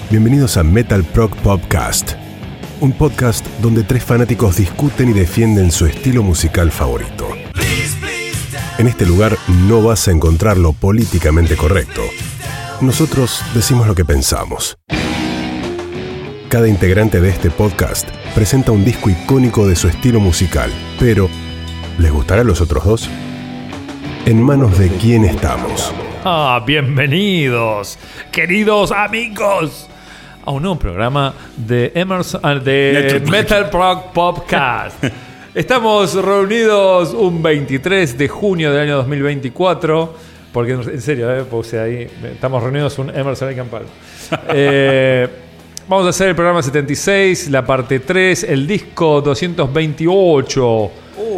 Bienvenidos a Metal Prog Podcast, un podcast donde tres fanáticos discuten y defienden su estilo musical favorito. En este lugar no vas a encontrar lo políticamente correcto. Nosotros decimos lo que pensamos. Cada integrante de este podcast presenta un disco icónico de su estilo musical, pero ¿les gustará a los otros dos? ¿En manos de quién estamos? Bienvenidos, queridos amigos, a un nuevo programa de Metal Prog Podcast. Estamos reunidos un 23 de junio del año 2024, porque en serio, puse ahí, estamos reunidos un Emerson Lake and Palmer. Vamos a hacer el programa 76, la parte 3, el disco 228.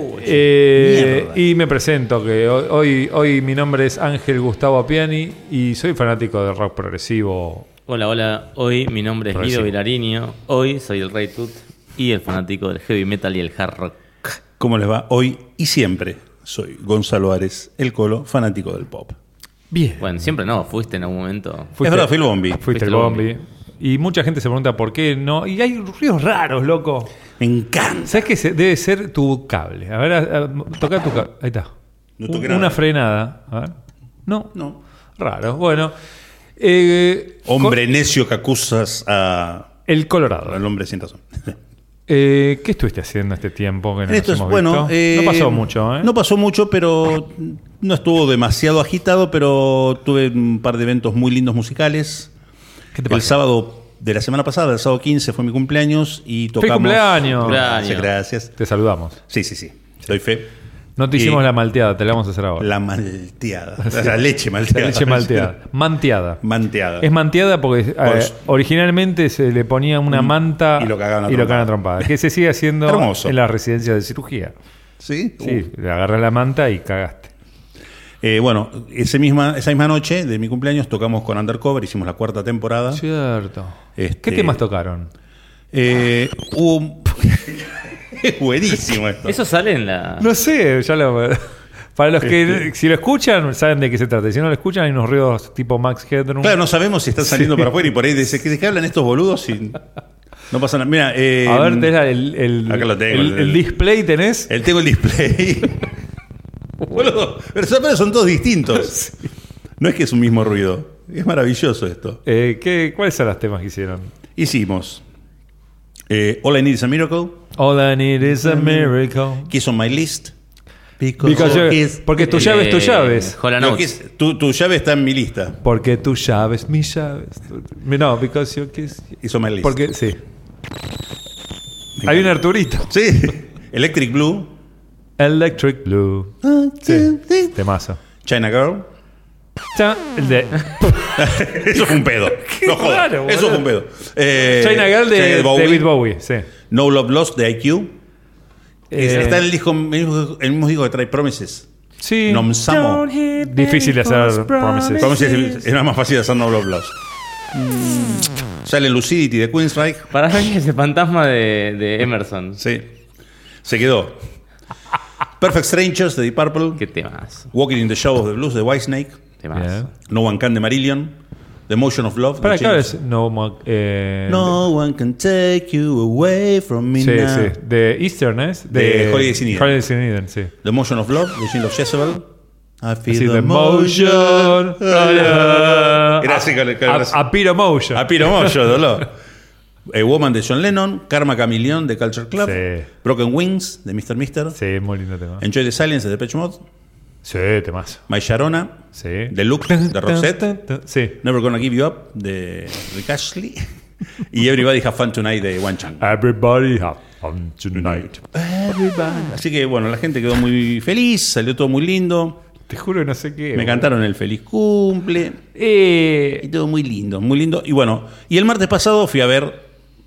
Y me presento, que hoy mi nombre es Ángel Gustavo Appiani y soy fanático del rock progresivo. Hola, hoy mi nombre es Guido Vilariño, hoy soy el Rey Tut y el fanático del heavy metal y el hard rock. ¿Cómo les va? Hoy y siempre soy Gonzalo Ares, el Colo, fanático del pop. Bien. Bueno, siempre no, fuiste en algún momento. Es verdad, fui el Bombi. Fuiste el Bombi. Y mucha gente se pregunta por qué no. Y hay ruidos raros, loco. Me encanta. ¿Sabes qué? Debe ser tu cable. A ver, toca tu cable. Ahí está. No toqué Una nada. frenada. A ver. No. Raro. Bueno. Hombre necio que acusas el Colorado. al hombre sin razón. ¿Qué estuviste haciendo este tiempo que no Esto nos es, hemos bueno, visto? No pasó mucho, ¿eh? No pasó mucho, pero no estuvo demasiado agitado, pero tuve un par de eventos muy lindos musicales. ¿Qué te El pasó? sábado de la semana pasada, el sábado 15, fue mi cumpleaños y tocamos... ¡Feliz cumpleaños! Cumpleaños. Gracias. Te saludamos. Sí. Doy fe. No te hicimos la malteada, te la vamos a hacer ahora. La malteada. La leche malteada. La leche malteada. Manteada. Manteada. Es manteada porque originalmente se le ponía una manta y lo cagaban a y lo cagaban a trompada. trompada. Que se sigue haciendo Hermoso. en las residencias de cirugía. ¿Sí? Sí, le agarras la manta y cagaste. Bueno, esa misma noche de mi cumpleaños tocamos con Undercover, hicimos la 4ª temporada. Cierto. ¿Qué temas tocaron? Hubo... Es buenísimo esto. Eso sale en la... No sé, para los que si lo escuchan saben de qué se trata. Y si no lo escuchan hay unos ruidos tipo Max Headroom. Claro, no sabemos si están saliendo para afuera y por ahí dice ¿de qué hablan estos boludos? Y no pasa nada. Mira, A ver, tenés acá lo tengo, el display tenés. tengo el display. Boludo, pero son todos distintos. No es que es un mismo ruido. Es maravilloso esto. ¿Cuáles son los temas que hicieron? Hicimos All I Need Is a Miracle, All I Need Is a Miracle. Kiss on My List. Porque tu llave es tu llaves. Hola No, Notes. tu llave está en mi lista. Porque tu llaves, mis llaves. No, because your kiss. Kiss on My List. Porque, sí. Hay un Arturito. Sí. Electric Blue. Electric Blue. Sí. Temazo. China Girl. El de Eso fue un pedo. No jodas. raro, Eso fue un pedo. China Girl de David Bowie. Sí. No Love Lost de IQ. Está en el mismo disco que trae Promises. Sí. Nom Samo. Difícil de hacer Promises. Promises era más fácil de hacer No Love Lost. Sale Lucidity de Queensryche. Para mí es el fantasma de Emerson. Sí. Se quedó. Perfect Strangers de Deep Purple. Qué temas. Walking in the Shadows de Blues de Whitesnake. Temas. Bien. No One Can de Marillion. The Motion of Love. Para de acá Childers. es No one can take you away from me Sí, now. sí. De Eastern, ¿es? De Holidays in Eden. Holidays in Eden, sí. The Motion of Love de Gene of Jezebel. I feel Sí, the the motion. motion. Era así con el A Pyro Motion. A Piro Motion, dolor. A Woman de John Lennon. Karma Chameleon de Culture Club. Sí. Broken Wings de Mr. Mister. Sí, muy lindo tema. Enjoy the Silence de Depeche Mode. Sí, temazo. My Sharona Sí. de Look de Roxette. Sí. Never Gonna Give You Up de Rick Astley. Y Everybody Have Fun Tonight de One Chang. Everybody have fun tonight. Así que bueno, la gente quedó muy feliz, salió todo muy lindo. Te juro que no sé qué. Me cantaron el feliz cumple. Y todo muy lindo, muy lindo. Y bueno, y el martes pasado fui a ver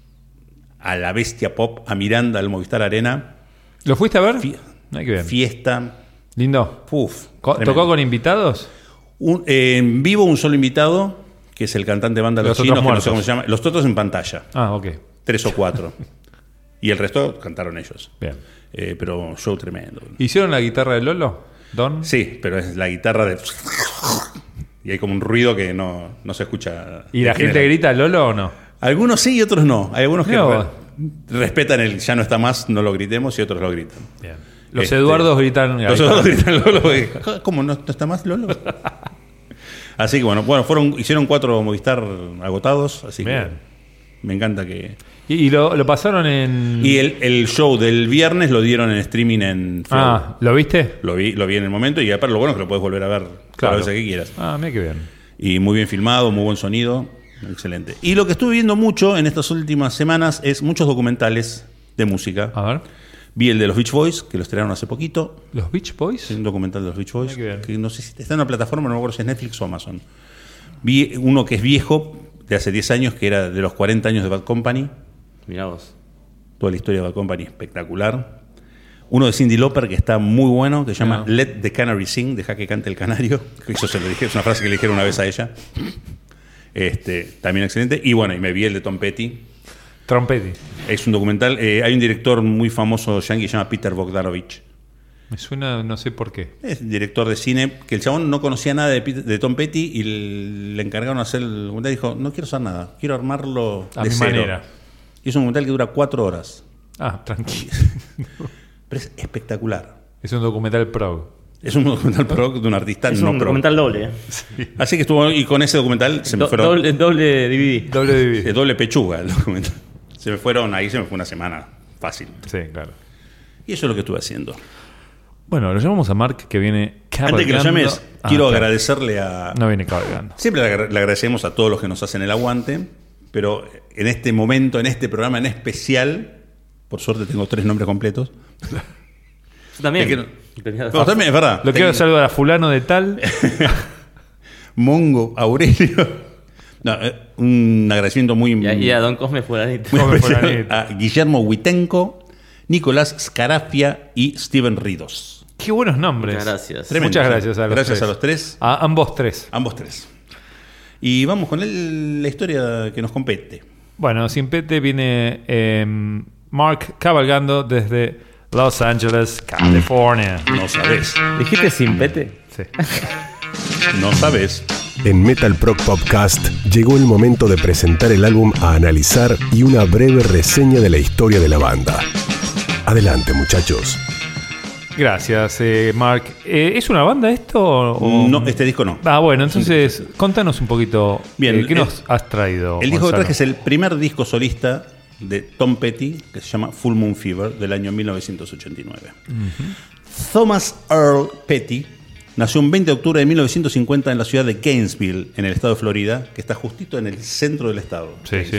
a la bestia pop, a Miranda, al Movistar Arena. ¿Lo fuiste a ver? Fie- Ay, qué bien. Fiesta. Lindo. Uf, ¿Tocó tremendo. con invitados? En vivo un solo invitado, que es el cantante de banda Los Los Otros Chinos, que no sé Muertos. cómo se llama. Los Totos en pantalla, Ah, ok. 3 o 4. Y el resto cantaron ellos. Bien. Pero show tremendo. ¿Hicieron la guitarra de Lolo? ¿Don? Sí, pero es la guitarra de... Y hay como un ruido que no se escucha. ¿Y la gente grita Lolo o no? Algunos sí y otros no. Hay algunos que respetan el ya no está más, no lo gritemos, y otros lo gritan. Bien. Los Eduardos gritan. Los Eduardos gritan Lolo. ¿Cómo no está más Lolo? Así que bueno, hicieron 4 Movistar agotados, así bien. Que me encanta que... Y lo pasaron en... Y el show del viernes lo dieron en streaming en Flow. Ah, ¿lo viste? Lo vi en el momento, y aparte lo bueno es que lo puedes volver a ver cada vez que quieras. Ah, mira qué bien. Y muy bien filmado, muy buen sonido, excelente. Y lo que estuve viendo mucho en estas últimas semanas es muchos documentales de música. A ver. Vi el de los Beach Boys, que lo estrenaron hace poquito. ¿Los Beach Boys? Es un documental de los Beach Boys, que no sé si está en una plataforma, no me acuerdo si es Netflix o Amazon. Vi uno que es viejo, de hace 10 años, que era de los 40 años de Bad Company. Mirá vos. Toda la historia de Bad Company, espectacular. Uno de Cyndi Lauper, que está muy bueno, que se llama Let the Canary Sing, deja que cante el canario. Eso se lo dije, es una frase que le dijeron una vez a ella. También excelente. Y bueno, y me vi el de Tom Petty. Es un documental. Hay un director muy famoso yankee que se llama Peter Bogdanovich. Me suena, no sé por qué. Es director de cine, que el chabón no conocía nada de Tom Petty y le encargaron hacer el documental y dijo, no quiero hacer nada, quiero armarlo a de mi cero. manera. Y es un documental que dura 4 horas. Ah, tranquilo. Pero es espectacular. Es un documental pro. Es un documental pro de un artista es no un pro. documental doble. Sí. Así que estuvo, y con ese documental se me fueron... Doble DVD. Doble pechuga el documental. Se me fue una semana fácil. Sí, claro. Y eso es lo que estuve haciendo. Bueno, lo llamamos a Mark, que viene cabalgando. Antes que lo llames, quiero agradecerle a... No viene cabalgando. Siempre le agradecemos a todos los que nos hacen el aguante, pero en este momento, en este programa en especial, por suerte tengo 3 nombres completos. Yo también. No, también es verdad. Lo quiero saludar a fulano de tal. Mongo, Aurelio. No, un agradecimiento muy... Y a Don Cosme Fulanito. A Guillermo Huitenco, Nicolás Scarafia y Steven Ridos. Qué buenos nombres. Muchas gracias. Tremendo. Muchas gracias a los Gracias tres. a los 3. A ambos 3. Ambos 3. Y vamos con la historia que nos compete. Bueno, sin pete viene Mark cabalgando desde Los Ángeles, California. No sabes. ¿Dijiste sin pete? Sí. No sabes. En Metal Prog Podcast llegó el momento de presentar el álbum a analizar y una breve reseña de la historia de la banda. Adelante, muchachos. Gracias, Mark. ¿Es una banda esto? O... No, este disco no. Ah, bueno, entonces contanos un poquito. Bien, ¿qué nos has traído? El disco que Gonzalo? traje es el primer disco solista de Tom Petty, que se llama Full Moon Fever, del año 1989. Thomas Earl Petty nació un 20 de octubre de 1950 en la ciudad de Gainesville, en el estado de Florida, que está justito en el centro del estado. Sí, sí.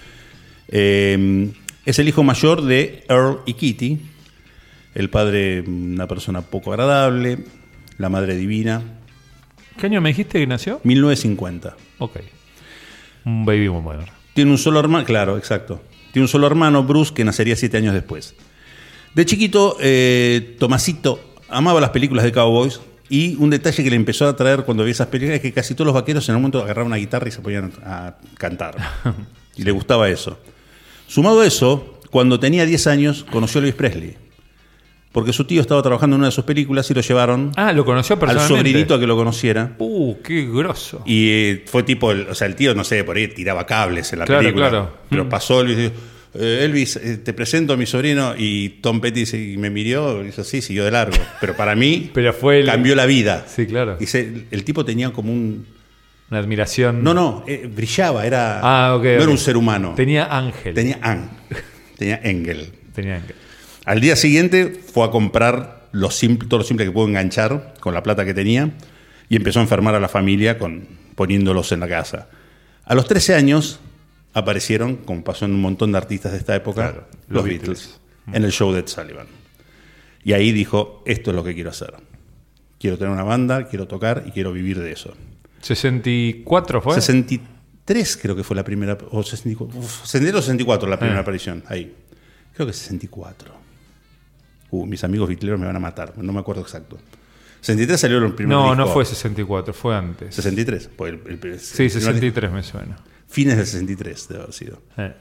Es el hijo mayor de Earl y Kitty. El padre, una persona poco agradable. La madre divina. ¿Qué año me dijiste que nació? 1950. Ok. Un baby boomer. Tiene un solo hermano, claro, exacto. Tiene un solo hermano, Bruce, que nacería 7 años después. De chiquito, Tomasito amaba las películas de cowboys. Y un detalle que le empezó a atraer cuando vi esas películas es que casi todos los vaqueros en un momento agarraban una guitarra y se ponían a cantar. Y le gustaba eso. Sumado a eso, cuando tenía 10 años, conoció a Elvis Presley. Porque su tío estaba trabajando en una de sus películas y lo llevaron lo conoció personalmente. al sobrinito a que lo conociera. Qué grosso. Y fue tipo, el tío, no sé, por ahí tiraba cables en la película. Claro. Pero pasó Elvis y dijo, Elvis, te presento a mi sobrino. Y Tom Petty me miró y hizo así, siguió de largo. Pero para mí cambió la vida. Sí, claro. Dice, el tipo tenía como una admiración. No, brillaba, era no era un ser humano. Tenía ángel. Tenía Engel. Tenía ángel. Al día siguiente fue a comprar todo lo simple que pudo enganchar con la plata que tenía y empezó a enfermar a la familia poniéndolos en la casa. A los 13 años aparecieron, como pasó en un montón de artistas de esta época, los Beatles, en el show de Ed Sullivan. Y ahí dijo, esto es lo que quiero hacer. Quiero tener una banda, quiero tocar y quiero vivir de eso. ¿64 fue? 63 creo que fue la primera, o 64, 62 o 64 la primera aparición, ahí. Creo que 64. Mis amigos bitleros me van a matar, no me acuerdo exacto. 63 salió el primer disco. No fue 64, fue antes. 63. Pues sí, 63 me suena. Fines del 63 debe haber sido.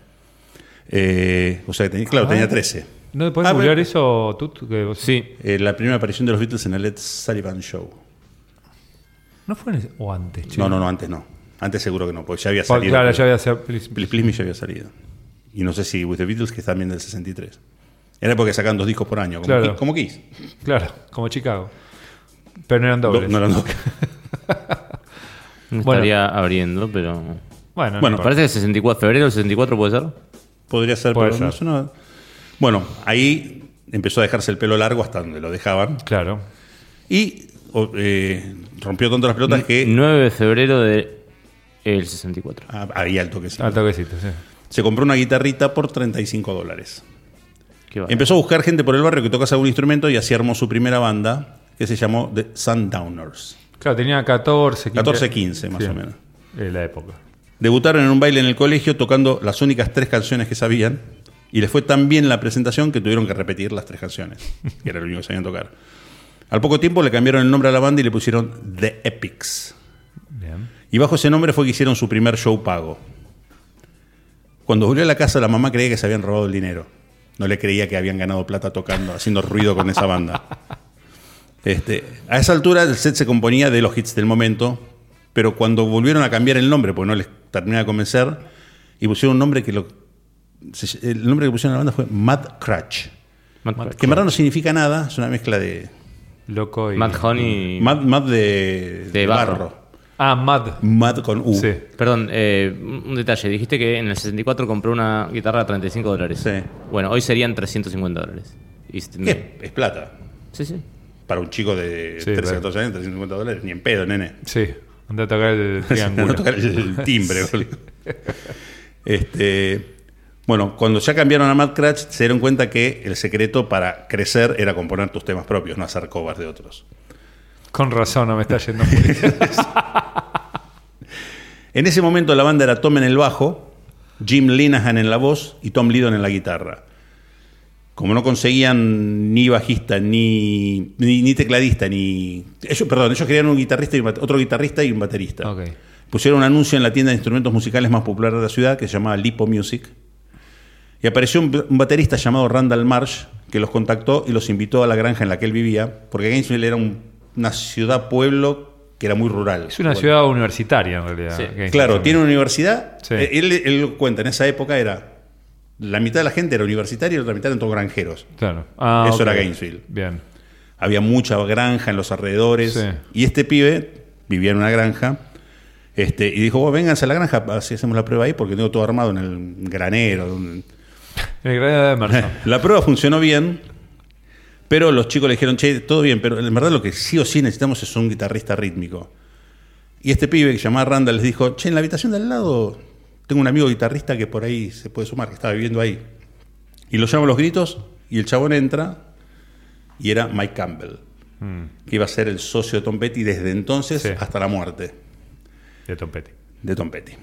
O sea, tenía 13. ¿No te puedes googlear eso, Tut? Sí. La primera aparición de los Beatles en el Ed Sullivan Show. ¿No fue en ese, o antes? Che? No, antes no. Antes seguro que no, porque ya había salido. Claro, ya había salido. Please Me ya había salido. Y no sé si With the Beatles, que es también del 63. Era porque sacaban 2 discos por año, como Kiss. Claro, como Chicago. Pero no eran dobles. No eran dobles. Me estaría abriendo, pero... Bueno, parece que 64, febrero del 64 puede ser. Podría ser, puede pero ser. No. Bueno, ahí empezó a dejarse el pelo largo hasta donde lo dejaban. Claro. Y rompió tanto las pelotas que... 9 de febrero del 64. Ahí al toquecito. Al toquecito, sí. Se compró una guitarrita por $35. Qué va. Empezó a buscar gente por el barrio que tocase algún instrumento y así armó su primera banda, que se llamó The Sundowners. Claro, tenía 14, 15 más o menos. En la época. Debutaron en un baile en el colegio tocando las únicas 3 canciones que sabían y les fue tan bien la presentación que tuvieron que repetir las 3 canciones, que era lo único que sabían tocar. Al poco tiempo le cambiaron el nombre a la banda y le pusieron The Epics. Bien. Y bajo ese nombre fue que hicieron su primer show pago. Cuando volvió a la casa, la mamá creía que se habían robado el dinero. No le creía que habían ganado plata tocando, haciendo ruido con esa banda. A esa altura el set se componía de los hits del momento, pero cuando volvieron a cambiar el nombre, porque no les terminaba de convencer, y pusieron un nombre el nombre que pusieron a la banda fue Mad Crutch. Que en verdad no significa nada, es una mezcla de... Loco y... Mad Honey. Mad de barro. Mad. Mad con U. Sí. Perdón, un detalle. Dijiste que en el 64 compró una guitarra a $35. Sí. Bueno, hoy serían $350. ¿Qué? Es plata. Sí. Para un chico de 13, 14 años, $350, ni en pedo, nene. Sí, anda a tocar el triángulo. Anda a tocar el timbre, boludo. Bueno, cuando ya cambiaron a Mad Crutch, se dieron cuenta que el secreto para crecer era componer tus temas propios, no hacer covers de otros. Con razón, no me está yendo muy bien. En ese momento la banda era Tom en el bajo, Jim Linehan en la voz y Tom Lydon en la guitarra. Como no conseguían ni bajista, ni tecladista, ellos querían un guitarrista otro guitarrista y un baterista. Okay. Pusieron un anuncio en la tienda de instrumentos musicales más popular de la ciudad que se llamaba Lipo Music. Y apareció un baterista llamado Randall Marsh que los contactó y los invitó a la granja en la que él vivía, porque Gainesville era una ciudad-pueblo que era muy rural. Es una ciudad universitaria en realidad. Sí. Claro, tiene una universidad. Sí. Él cuenta, en esa época la mitad de la gente era universitaria y la otra mitad eran todos granjeros. Claro. Eso era Gainesville. Bien. Había mucha granja en los alrededores. Sí. Y este pibe vivía en una granja. Y dijo, vénganse a la granja, así hacemos la prueba ahí, porque tengo todo armado en el granero. El granero de Emerson. La prueba funcionó bien, pero los chicos le dijeron, che, todo bien, pero en verdad lo que sí o sí necesitamos es un guitarrista rítmico. Y este pibe que se llamaba Randall les dijo, che, en la habitación de al lado tengo un amigo guitarrista que por ahí se puede sumar, que estaba viviendo ahí. Y lo llamo a los gritos y el chabón entra y era Mike Campbell, que iba a ser el socio de Tom Petty desde entonces hasta la muerte. De Tom Petty. De Tom Petty.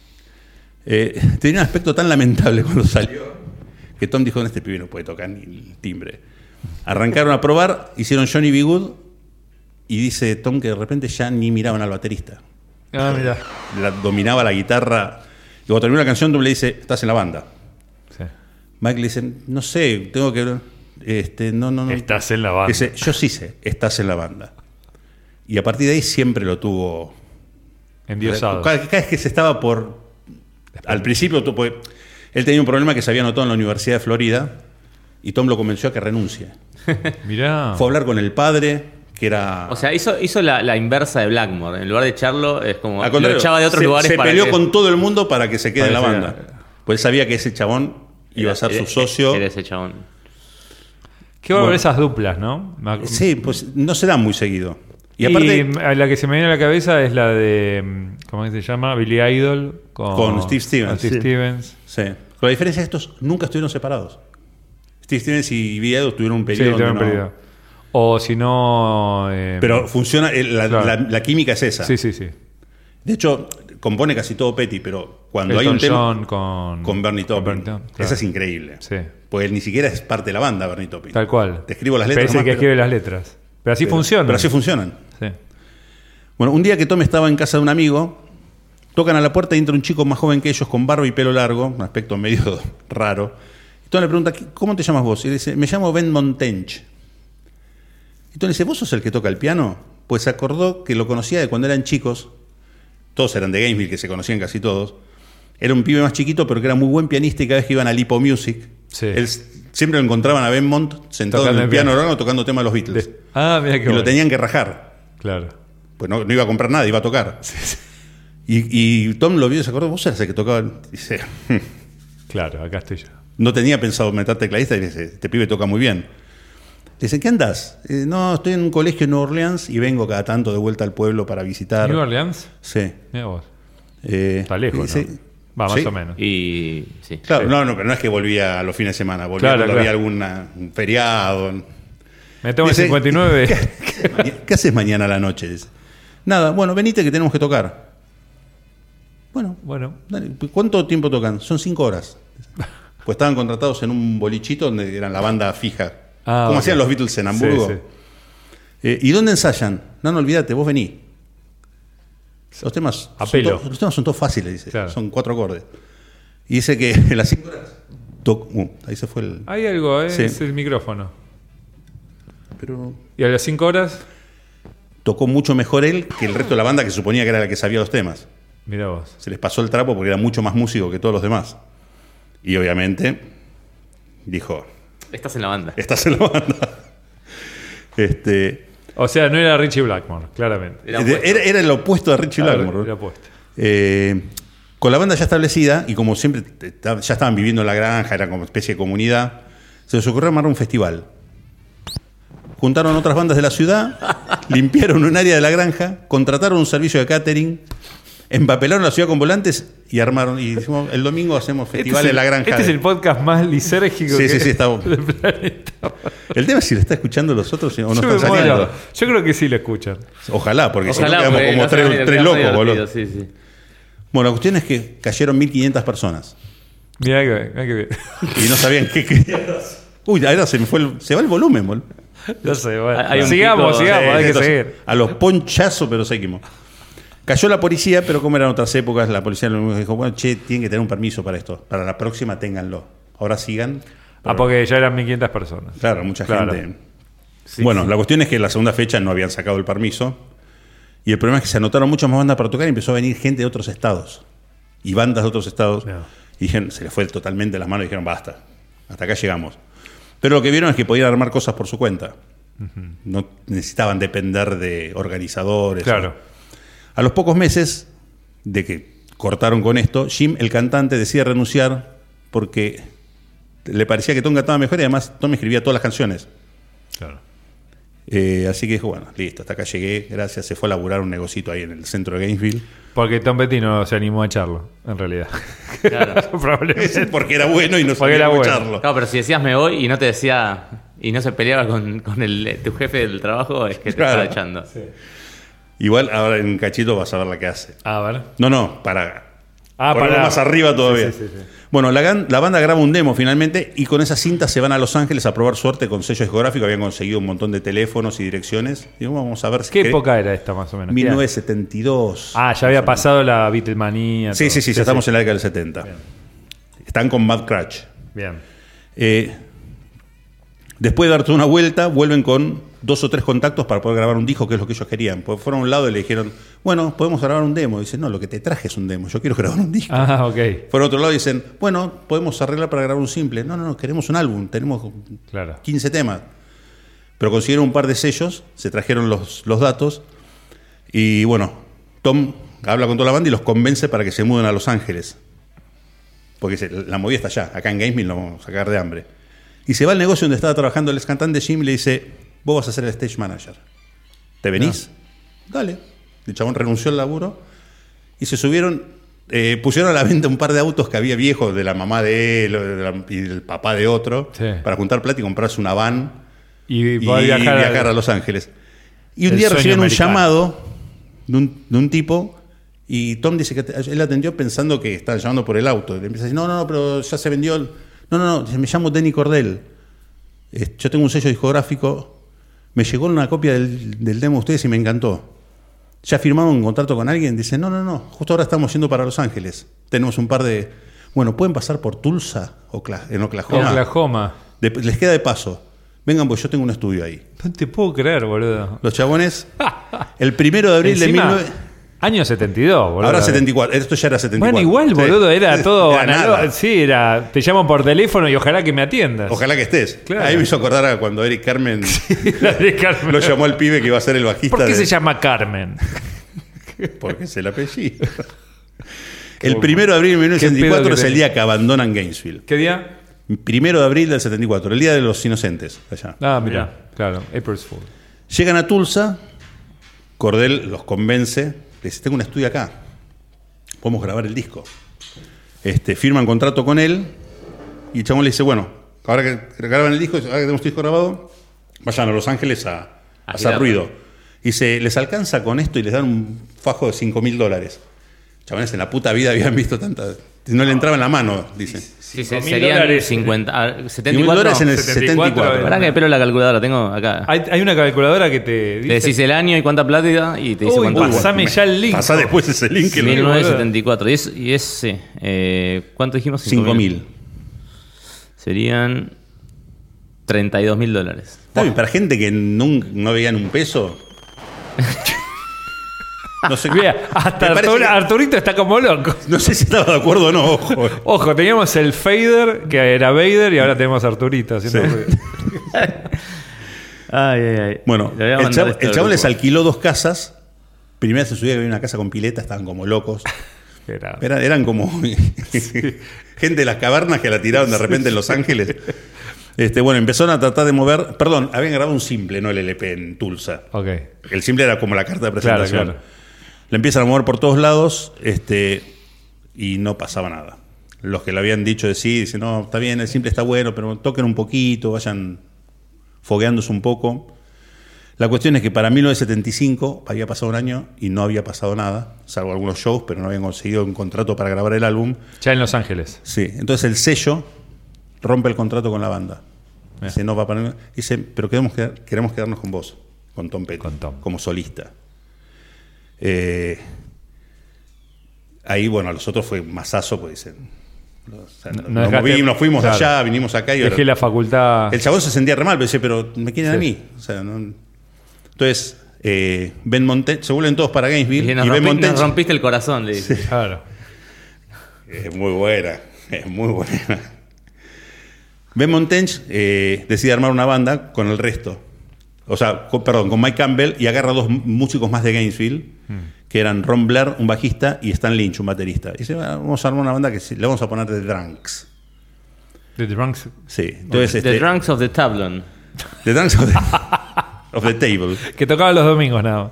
Tenía un aspecto tan lamentable cuando salió que Tom dijo, este pibe no puede tocar ni el timbre. Arrancaron a probar, hicieron Johnny B. Good y dice Tom que de repente ya ni miraban al baterista. Mira. Dominaba la guitarra. Y cuando terminó la canción, Tom le dice, estás en la banda. Sí. Mike le dice, no sé, tengo que... no. Estás en la banda. Dice, yo sí sé, estás en la banda. Y a partir de ahí siempre lo tuvo... Endiosado. Cada vez que se estaba por... Al principio, él tenía un problema que se había notado en la Universidad de Florida y Tom lo convenció a que renuncie. Mirá. Fue a hablar con el padre, que era... O sea, hizo la inversa de Blackmore. En lugar de echarlo, es como Al lo contrario, echaba de otros lugares se para peleó que... con todo el mundo para que se quede en la Para que banda. Pues él sabía que ese chabón iba a ser su socio. Era ese chabón. Qué bueno esas duplas, ¿no? Sí, pues no se dan muy seguido. Y aparte, la que se me viene a la cabeza es la de, ¿cómo se llama? Billy Idol con Steve Stevens. Con Steve Stevens. Sí. Con la diferencia es que estos nunca estuvieron separados. Steve Stevens y Billy Idol tuvieron un periodo. Sí, tuvieron un periodo. O si no... pero funciona, claro. la química es esa. Sí. De hecho, compone casi todo Petty, pero cuando Elton hay un tema John con Bernie Taupin, claro. esa es increíble. Sí. Pues él ni siquiera es parte de la banda, Bernie Taupin. Tal cual. Te escribo las letras. Pero es el que escribe las letras. Pero así funciona. Pero así funcionan. Sí. Bueno, un día que Tom estaba en casa de un amigo, tocan a la puerta y entra un chico más joven que ellos con barba y pelo largo, un aspecto medio raro. Y Tom le pregunta, ¿cómo te llamas vos? Y le dice, me llamo Ben Montench. Y Tom le dice, ¿vos sos el que toca el piano? pues se acordó que lo conocía de cuando eran chicos. Todos eran de Gainesville, que se conocían casi todos. Era un pibe más chiquito, pero que era muy buen pianista, y cada vez que iban a Lipo Music, él siempre lo encontraban a Benmont sentado en el piano órgano tocando temas de los Beatles. Mira qué y lo tenían que rajar. Claro. Pues no iba a comprar nada, iba a tocar. Sí. Y Tom lo vio y se acordó, vos eras el que tocaba. Dice, claro, acá estoy yo. no tenía pensado meter tecladista, y dice, este pibe toca muy bien. Dice, ¿qué andás? No, estoy en un colegio en Nueva Orleans y vengo cada tanto de vuelta al pueblo para visitar. ¿New Orleans? Sí. Mira vos. Está lejos, ¿no? Va, más o menos. Y sí. Claro, no, pero no es que volvía a los fines de semana, volvía cuando había un feriado. Me tomo el Dice, 59. ¿Qué haces mañana a la noche? Dice, nada, bueno, venite que tenemos que tocar. Bueno. Dale. ¿Cuánto tiempo tocan? Son 5 horas. Pues estaban contratados en un bolichito donde eran la banda fija. Como hacían los Beatles en Hamburgo. Sí. ¿Y dónde ensayan? No, olvídate, vos vení. Los temas son todos fáciles, dice. Claro. Son 4 acordes. Y dice que en las 5 horas... ahí se fue el... Hay algo, sí. Es el micrófono. Pero... ¿Y a las 5 horas? Tocó mucho mejor él que el resto de la banda, que suponía que era la que sabía los temas. Mirá vos. Se les pasó el trapo porque era mucho más músico que todos los demás. Y obviamente dijo... Estás en la banda. O sea, no era Richie Blackmore, claramente. Era el opuesto de Richie Blackmore. Era opuesto. Con la banda ya establecida, y como siempre ya estaban viviendo en la granja, era como especie de comunidad, se les ocurrió armar un festival. Juntaron otras bandas de la ciudad, limpiaron un área de la granja, contrataron un servicio de catering, empapelaron la ciudad con volantes y armaron. Y dijimos, el domingo hacemos festival en la granja. Este es el podcast más lisérgico del planeta. El tema es si lo está escuchando los otros o no están saliendo. Yo creo que sí lo escuchan. Ojalá, porque si no quedamos como tres locos, boludo. Sí. Bueno, la cuestión es que cayeron 1.500 personas. Mirá que bien. Y no sabían qué querían. Uy, ahora se va el volumen, boludo. No sé, bueno. Sigamos, hay que seguir. A los ponchazos, pero seguimos. Cayó la policía, pero como eran otras épocas, la policía dijo, bueno, tienen que tener un permiso para esto. Para la próxima ténganlo. Ahora sigan. Porque ya eran 1.500 personas. Claro, mucha gente. Sí, la cuestión es que en la segunda fecha no habían sacado el permiso. Y el problema es que se anotaron muchas más bandas para tocar y empezó a venir gente de otros estados. Y bandas de otros estados. No. Y dijeron, se les fue totalmente las manos y dijeron, basta. Hasta acá llegamos. Pero lo que vieron es que podían armar cosas por su cuenta. No necesitaban depender de organizadores. Claro. A los pocos meses de que cortaron con esto, Jim, el cantante, decide renunciar porque le parecía que Tom cantaba mejor y además Tom escribía todas las canciones. Claro. Así que dijo, bueno, listo, hasta acá llegué, gracias. Se fue a laburar un negocito ahí en el centro de Gainesville. Porque Tom Petty no se animó a echarlo, en realidad. Claro. Probablemente. Porque era bueno y no se animó a echarlo. Claro, pero si decías me voy y no te decía, y no se peleaba con tu jefe del trabajo, es que te estaba echando. Sí. Igual ahora en un cachito vas a ver la que hace. A ver. No, para más arriba todavía. Sí. Bueno, la banda graba un demo finalmente y con esas cintas se van a Los Ángeles a probar suerte con sello discográfico. Habían conseguido un montón de teléfonos y direcciones. Y vamos a ver ¿Qué época era esta más o menos? 1972. Ya había pasado la Beatlemanía. Sí, ya estamos en la década del 70. Bien. Están con Mad Cratch. Bien. Después de darte una vuelta, vuelven con 2 o 3 contactos para poder grabar un disco, que es lo que ellos querían. Pues fueron a un lado y le dijeron, bueno, podemos grabar un demo. Y dicen, no, lo que te traje es un demo, yo quiero grabar un disco. Ok. Fueron a otro lado y dicen, bueno, podemos arreglar para grabar un simple. No, queremos un álbum, tenemos 15 temas. Pero consiguieron un par de sellos, se trajeron los datos y bueno, Tom habla con toda la banda y los convence para que se muden a Los Ángeles. Porque la movida está allá, acá en Gainesville nos vamos a cagar de hambre. Y se va al negocio donde estaba trabajando el ex cantante Jim y le dice, vos vas a ser el stage manager. ¿Te venís? No. Dale. El chabón renunció al laburo y se subieron, pusieron a la venta un par de autos que había viejos de la mamá de él y del papá de otro, para juntar plata y comprarse una van y viajar a Los Ángeles. Y un día reciben un llamado de un tipo y Tom dice que él atendió pensando que estaban llamando por el auto. Y le empieza a decir, no, pero ya se vendió. No, me llamo Denny Cordell. Yo tengo un sello discográfico. Me llegó una copia del demo de ustedes y me encantó. ¿Ya firmaron un contrato con alguien? Dice, no. Justo ahora estamos yendo para Los Ángeles. Tenemos un par de... Bueno, pueden pasar por Tulsa, en Oklahoma. Oklahoma. Les queda de paso. vengan, pues yo tengo un estudio ahí. No te puedo creer, boludo. Los chabones, el 1 de abril de Encima, 19... Año 72, boludo. Ahora 74, esto ya era 74. Bueno, igual, Sí. boludo, era todo Era analógico. nada. Sí, era, te llamo por teléfono y ojalá que me atiendas. Ojalá que estés. Claro. Ahí me hizo acordar a cuando Eric Carmen De Carmen. lo llamó al pibe que iba a ser el bajista. ¿Por qué de- se llama Carmen? Porque es el apellido. El 1 de abril de 1974 que es el tenés? día que abandonan Gainesville. ¿Qué día? 1 de abril del 74, el día de los inocentes. Allá. Ah, mira, claro, April's Fool. Llegan a Tulsa, Cordell los convence, le dice, tengo un estudio acá, podemos grabar el disco. Firman contrato con él y el chabón le dice, bueno, ahora que graban el disco, ahora que tenemos un disco grabado, vayan a Los Ángeles a hacer girar. ruido. Y dice, ¿les alcanza con esto? Y les dan un fajo de $5,000. Chabones en la puta vida habían visto tanta... No le entraba en la mano, dice. Sí, $5.000 serían 50, $1,000 en el 74. Pará que espero la calculadora, tengo acá. Hay una calculadora que te Le decís el año y cuánta plata y te dice Uy, cuánto. pasame ya el link. Pasá después ese link. Que lo- 1974. Y ese, ¿cuánto dijimos? 5,000. Serían $32.000. Está bien, para gente que no veían un peso. No sé, Mira, hasta me parece que- Arturito está como loco. no sé si estaba de acuerdo o no, ojo. Ojo, teníamos el Fader, que era Vader, y ahora tenemos a Arturito haciendo Sí. ruido. Ay. Bueno, Le voy a el mandar esto al chabón les grupo. alquiló 2 casas. Primera vez en su vida que había una casa con pileta, estaban como locos. Era- Eran como gente de las cavernas que la tiraron de repente en Los Ángeles. Bueno, empezaron a tratar de mover. Perdón, habían grabado un simple, no el LP en Tulsa. Ok. El simple era como la carta de Claro, presentación. claro. Le empiezan a mover por todos lados y no pasaba nada. Los que le habían dicho de sí, dicen, no, está bien, el simple está bueno, pero toquen un poquito, vayan fogueándose un poco. La cuestión es que para 1975 había pasado un año y no había pasado nada, salvo algunos shows, pero no habían conseguido un contrato para grabar el álbum. Ya en Los Ángeles. Sí, entonces el sello rompe el contrato con la banda. Bien. Dice, no va para... Dice, pero queremos quedarnos con vos, con Tom Petty, Con Tom. como solista. Ahí, bueno, a los otros fue masazo, pues dicen... O sea, No dejaste- nos fuimos claro. allá, vinimos acá y ahora- Dejé la facultad. el chabón se sentía re mal, pero dice, pero me quieren Sí. a mí. O sea, no... Entonces, Ben Montench, se vuelven todos para Gainesville Dije, y Ben nos Montench... rompiste el corazón, le dice. Claro. Es muy buena, es muy buena. Ben Montench decide armar una banda con el resto. O sea, con Mike Campbell y agarra 2 músicos más de Gainesville, que eran Ron Blair, un bajista, y Stan Lynch, un baterista. Y dice, vamos a armar una banda que le vamos a poner The Drunks. The Drunks. Sí, entonces... The Drunks of the Tablon. The Drunks of the Table. Que tocaba los domingos nada más.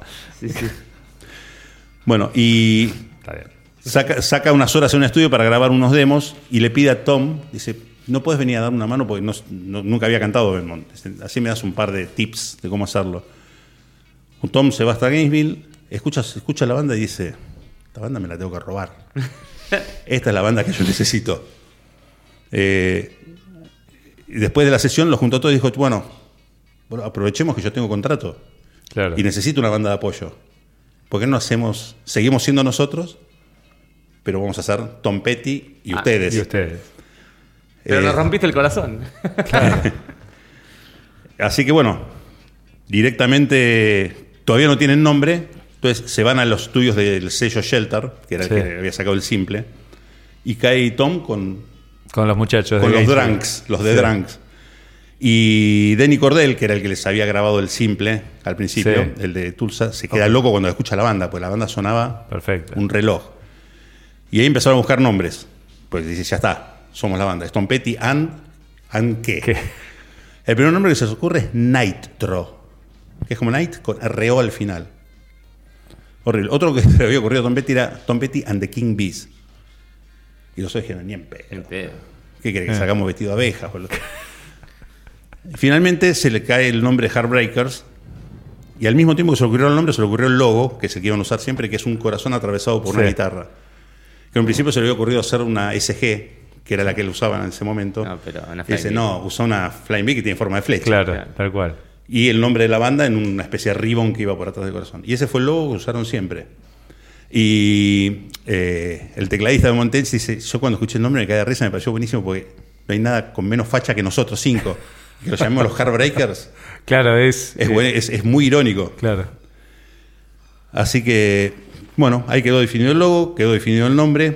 Bueno, y Está bien. saca unas horas en un estudio para grabar unos demos y le pide a Tom, dice, no puedes venir a dar una mano porque nunca había cantado Belmont. Dice, así me das un par de tips de cómo hacerlo. Tom se va hasta Gainesville, escucha la banda y dice, esta banda me la tengo que robar. Esta es la banda que yo necesito. Y después de la sesión lo juntó todo y dijo, bueno, aprovechemos que yo tengo contrato Claro. y necesito una banda de apoyo. ¿Por qué no seguimos siendo nosotros, pero vamos a ser Tom Petty y ustedes? Y ustedes. Pero nos rompiste el corazón. Así que bueno, directamente todavía no tienen nombre, entonces se van a los estudios del sello Shelter, que era Sí. el que había sacado el simple, y cae Tom con Con los muchachos. de los Gainesville. Drunks, los de Sí. Drunks. Y Denny Cordell, que era el que les había grabado el simple al principio, Sí. el de Tulsa, se queda loco cuando escucha la banda, pues la banda sonaba Perfecto. un reloj. Y ahí empezaron a buscar nombres. Pues dice, ya está, somos la banda. Es Tom Petty and ¿qué? ¿Qué? El primer nombre que se les ocurre es Nitro, que es como Night con RO al final. Horrible. Otro que se le había ocurrido a Tom Petty era Tom Petty and the King Bees. Y los otros dijeron, ni en pedo. En pedo. ¿Qué quiere que sacamos vestido de abejas, boludo? Finalmente se le cae el nombre Heartbreakers y al mismo tiempo que se le ocurrió el nombre se le ocurrió el logo, que es el que iban a usar siempre, que es un corazón atravesado por una Sí. guitarra. Que en principio se le había ocurrido hacer una SG, que era la que él usaba en ese momento. No, pero una Y Flying dice, V. no, usó una Flying V que tiene forma de flecha. Claro, Claro. tal cual. Y el nombre de la banda en una especie de ribbon que iba por atrás del corazón. Y ese fue el logo que usaron siempre. Y el tecladista de Montench dice, yo cuando escuché el nombre me caí de risa, me pareció buenísimo porque no hay nada con menos facha que nosotros 5. que lo llamemos los Heartbreakers, Claro, es muy irónico. Claro. Así que, bueno, ahí quedó definido el logo, quedó definido el nombre.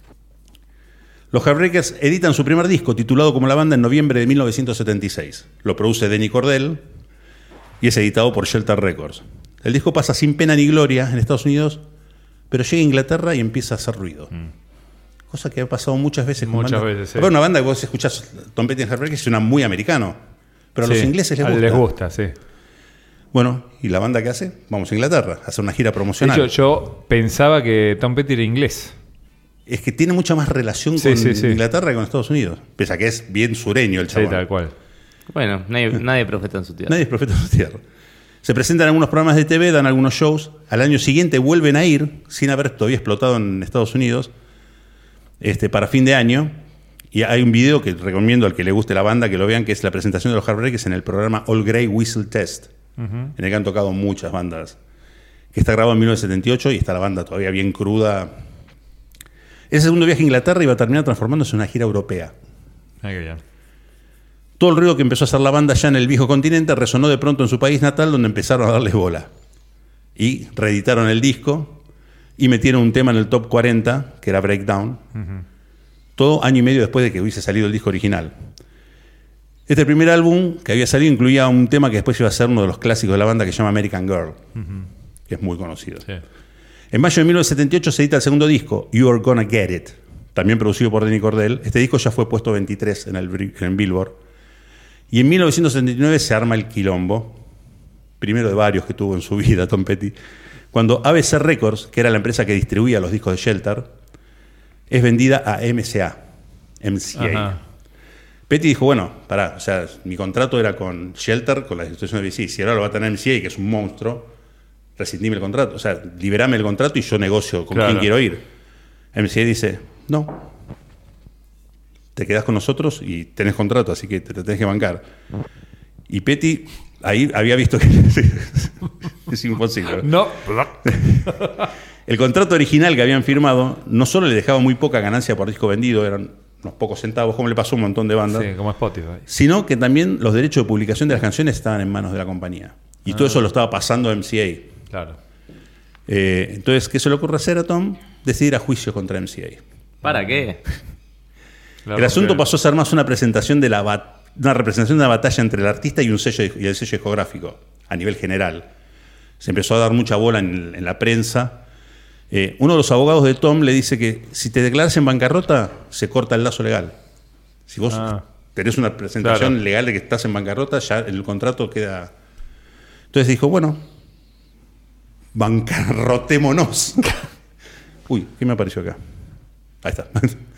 Los Heartbreakers editan su primer disco, titulado como la banda, en noviembre de 1976. Lo produce Denny Cordell y es editado por Shelter Records. El disco pasa sin pena ni gloria en Estados Unidos, pero llega a Inglaterra y empieza a hacer ruido. Cosa que ha pasado muchas veces con Muchas bandas. veces, sí. Pero una banda que vos escuchás, Tom Petty and Heartbreakers, suena muy americano, pero a los ingleses les gusta. Les gusta, sí. Bueno, ¿y la banda qué hace? Vamos a Inglaterra, a hacer una gira promocional. De hecho, yo pensaba que Tom Petty era inglés. Es que tiene mucha más relación con Inglaterra que con Estados Unidos. Pese a que es bien sureño el chabón. Sí, tal cual. Bueno, nadie profeta en su tierra. Nadie es profeta en su tierra. Se presentan en algunos programas de TV, dan algunos shows. Al año siguiente vuelven a ir, sin haber todavía explotado en Estados Unidos, para fin de año. Y hay un video que recomiendo al que le guste la banda que lo vean, que es la presentación de los Heartbreakers en el programa All Grey Whistle Test, en el que han tocado muchas bandas. Que está grabado en 1978 y está la banda todavía bien cruda. Ese segundo viaje a Inglaterra iba a terminar transformándose en una gira europea. Ah, qué bien. Todo el ruido que empezó a hacer la banda ya en el viejo continente resonó de pronto en su país natal, donde empezaron a darles bola. Y reeditaron el disco y metieron un tema en el top 40, que era Breakdown. Todo año y medio después de que hubiese salido el disco original. Este primer álbum que había salido incluía un tema que después iba a ser uno de los clásicos de la banda, que se llama American Girl, que es muy conocido. Sí. En mayo de 1978 se edita el segundo disco, You're Gonna Get It, también producido por Denny Cordell. Este disco ya fue puesto 23 en Billboard. Y en 1979 se arma el quilombo, primero de varios que tuvo en su vida Tom Petty, cuando ABC Records, que era la empresa que distribuía los discos de Shelter, es vendida a MCA. Ajá. Petty dijo, bueno, pará, o sea, mi contrato era con Shelter, con la distribución de BBC, si ahora lo va a tener MCA, que es un monstruo, rescindime el contrato, o sea, liberame el contrato y yo negocio con quién quiero ir. MCA dice, no, te quedás con nosotros y tenés contrato, así que te tenés que bancar. Y Petty ahí había visto que es imposible. No. El contrato original que habían firmado no solo le dejaba muy poca ganancia por disco vendido, eran unos pocos centavos, como le pasó a un montón de bandas, sí, como Spotify, sino que también los derechos de publicación de las canciones estaban en manos de la compañía. Y todo eso lo estaba pasando a MCA. Claro. Entonces, ¿qué se le ocurre hacer a Tom? Decidir a juicio contra MCA. ¿Para qué? El asunto pasó a ser más una representación de la batalla entre el artista y el sello discográfico, a nivel general. Se empezó a dar mucha bola en la prensa. Uno de los abogados de Tom le dice que si te declaras en bancarrota, se corta el lazo legal. Si vos tenés una presentación legal de que estás en bancarrota, ya el contrato queda... Entonces dijo, bueno, bancarrotémonos. Uy, ¿qué me apareció acá? Ahí está.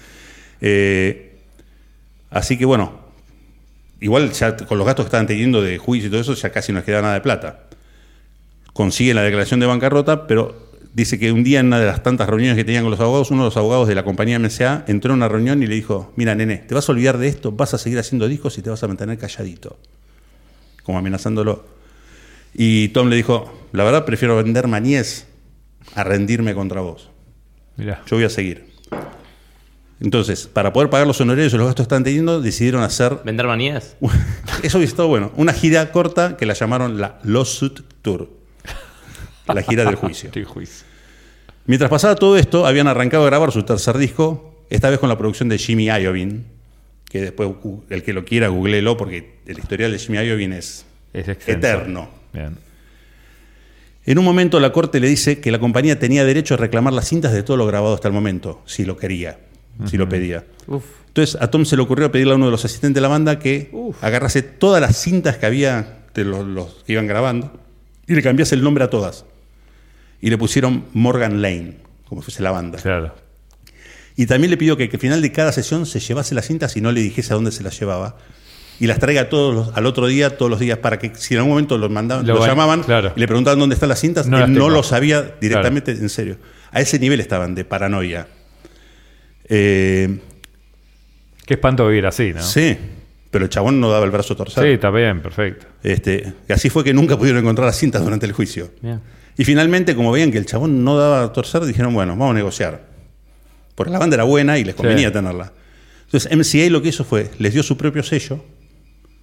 Así que bueno, igual ya con los gastos que estaban teniendo de juicio y todo eso, ya casi no les queda nada de plata. Consiguen la declaración de bancarrota, pero dice que un día en una de las tantas reuniones que tenían con los abogados, uno de los abogados de la compañía MCA entró en una reunión y le dijo, mira nene, te vas a olvidar de esto, vas a seguir haciendo discos y te vas a mantener calladito. Como amenazándolo. Y Tom le dijo, la verdad prefiero vender maníes a rendirme contra vos. Mirá. Yo voy a seguir. Entonces, para poder pagar los honorarios y los gastos que estaban teniendo, decidieron hacer... ¿Vender manías? Eso hubiese estado bueno. Una gira corta que la llamaron la Lawsuit Tour. La gira del juicio. Mientras pasaba todo esto, habían arrancado a grabar su tercer disco, esta vez con la producción de Jimmy Iovine, que después, el que lo quiera, googleelo, porque el historial de Jimmy Iovine es eterno. Bien. En un momento la corte le dice que la compañía tenía derecho a reclamar las cintas de todo lo grabado hasta el momento, si lo quería, si lo pedía. Entonces a Tom se le ocurrió pedirle a uno de los asistentes de la banda que agarrase todas las cintas que había de los que iban grabando y le cambiase el nombre a todas. Y le pusieron Morgan Lane, como fuese la banda. Claro. Y también le pidió que al final de cada sesión se llevase las cintas y no le dijese a dónde se las llevaba. Y las traiga al otro día, todos los días, para que si en algún momento lo llamaban y le preguntaban dónde están las cintas, él no lo sabía directamente, en serio. A ese nivel estaban de paranoia. Qué espanto vivir así, ¿no? Sí, pero el chabón no daba el brazo a torcer. Sí, está bien, perfecto. Y así fue que nunca pudieron encontrar las cintas durante el juicio. Bien. Y finalmente, como veían que el chabón no daba a torcer, dijeron, bueno, vamos a negociar. Porque la banda era buena y les convenía tenerla. Entonces MCA lo que hizo fue, les dio su propio sello,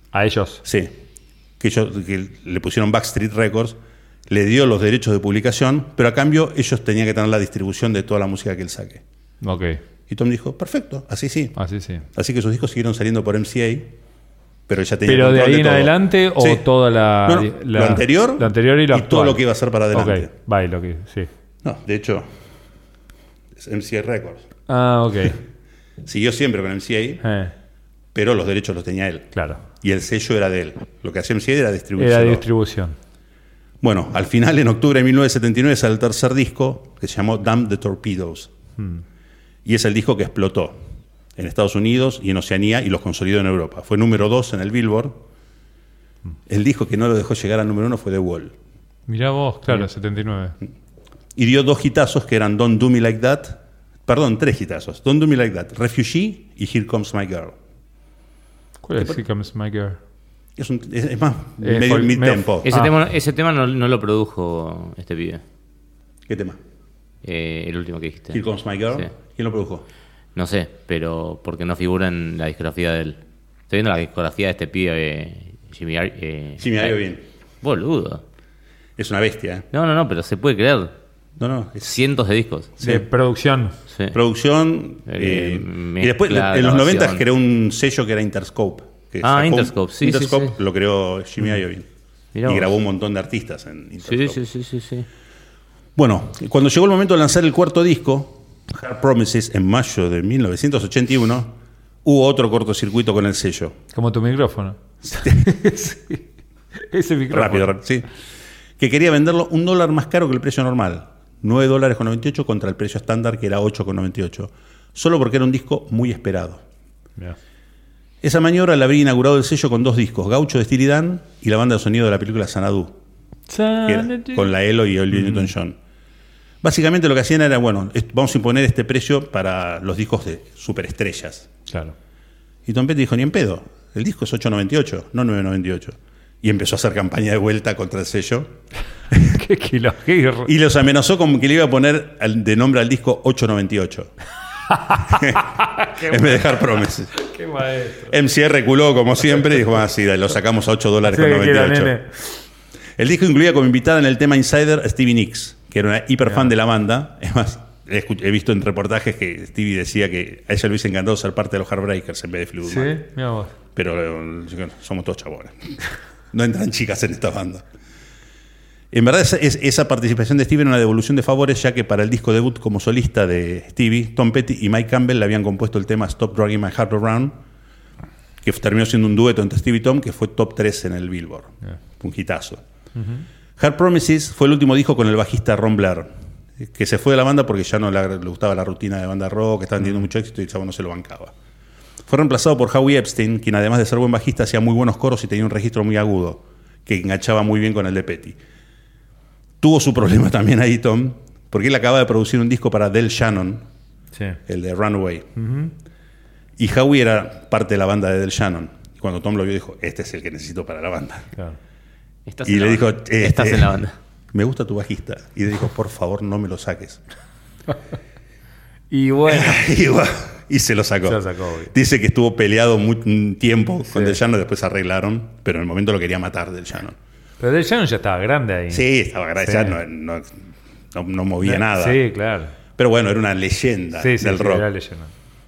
¿A ellos? Sí. Que le pusieron Backstreet Records, le dio los derechos de publicación, pero a cambio ellos tenían que tener la distribución de toda la música que él saque. Ok. Y Tom dijo, perfecto, así sí. Así sí. Así que sus discos siguieron saliendo por MCA, pero ya tenía ¿Pero de control ahí en todo. adelante o Sí. toda la, lo anterior, lo anterior y lo actual? todo lo que iba a hacer para adelante. Ok, bye, lo que sí. No, de hecho, es MCA Records. Ah, ok. Siguió siempre con MCA, pero los derechos los tenía él. Claro. Y el sello era de él. Lo que hacía MCA era distribución. Era distribución. Bueno, al final, en octubre de 1979, sale el tercer disco, que se llamó Damn the Torpedoes. Y es el disco que explotó en Estados Unidos y en Oceanía y los consolidó en Europa. Fue número 2 en el Billboard. El disco que no lo dejó llegar al número 1 fue The Wall. Mirá vos, claro, 79. Y dio 2 hitazos que eran Don't Do Me Like That. Perdón, 3 hitazos. Don't Do Me Like That, Refugee y Here Comes My Girl. ¿Cuál es Here Comes My Girl? Es más, medio mid-tempo. Ese tema no lo produjo este pibe. ¿Qué tema? El último que dijiste. Here Comes My Girl. Sí. ¿Quién lo produjo? No sé, pero porque no figura en la discografía de él. Estoy viendo la discografía de este pibe, Jimmy Iovine. Boludo. Es una bestia, ¿eh? No, pero se puede creer. No, es Cientos de discos. De producción. Sí. producción. Y después, en los 90 creó un sello que era Interscope. Que sacó Interscope, sí. Interscope sí. lo creó Jimmy Iovine. Mirá Y vos. grabó un montón de artistas en Interscope. Sí. Bueno, cuando llegó el momento de lanzar el cuarto disco, Hard Promises, en mayo de 1981, hubo otro cortocircuito con el sello. Como tu micrófono. Sí. Ese micrófono. Rápido, sí. Que quería venderlo $1 más caro que el precio normal. $9.98 contra el precio estándar que era $8.98. Solo porque era un disco muy esperado. Mirá. Esa maniobra la habría inaugurado el sello con 2 discos, Gaucho de Steely Dan y la banda de sonido de la película Xanadu, que era con la Elo y Olivia Newton-John. Básicamente lo que hacían era, bueno, vamos a imponer este precio para los discos de superestrellas. Claro. Y Tom Petty dijo, ni en pedo, el disco es $8.98, no $9.98. Y empezó a hacer campaña de vuelta contra el sello. Qué kilo. Y los amenazó con que le iba a poner de nombre al disco 8.98. En vez de Hard Promises. Qué maestro. MCA reculó como siempre y dijo, sí, lo sacamos a $8.98. El disco incluía como invitada en el tema Insider a Stevie Nicks, que era una hiper fan de la banda. Es más, he visto en reportajes que Stevie decía que a ella le hubiese encantado ser parte de los Heartbreakers en vez de Fleetwood Mac. Sí, mira vos. Pero somos todos chabones. No entran chicas en esta banda. En verdad, esa participación de Stevie era una devolución de favores, ya que para el disco debut como solista de Stevie, Tom Petty y Mike Campbell le habían compuesto el tema Stop Dragging My Heart Around, que terminó siendo un dueto entre Stevie y Tom, que fue top 3 en el Billboard. Un hitazo. Hard Promises fue el último disco con el bajista Ron Blair, que se fue de la banda porque ya no le gustaba la rutina de banda rock, que estaba teniendo mucho éxito y el chavo no se lo bancaba. Fue reemplazado por Howie Epstein, quien además de ser buen bajista hacía muy buenos coros y tenía un registro muy agudo, que enganchaba muy bien con el de Petty. Tuvo su problema también ahí, Tom, porque él acaba de producir un disco para Del Shannon, Sí. el de Runaway. Y Howie era parte de la banda de Del Shannon. Y cuando Tom lo vio, dijo, este es el que necesito para la banda. Claro. Estás Y en le la dijo, banda. Estás en la banda. me gusta tu bajista. Y le dijo, por favor, no me lo saques. Y bueno. Y se lo sacó. Se lo sacó, obvio. Dice que estuvo peleado un tiempo con Sí. Del Shannon, después se arreglaron, pero en el momento lo quería matar Del Shannon. Pero Del Shannon ya estaba grande ahí. Sí, estaba grave, Sí. ya no movía nada. Sí, claro. Pero bueno, era una leyenda del rock. Era leyenda.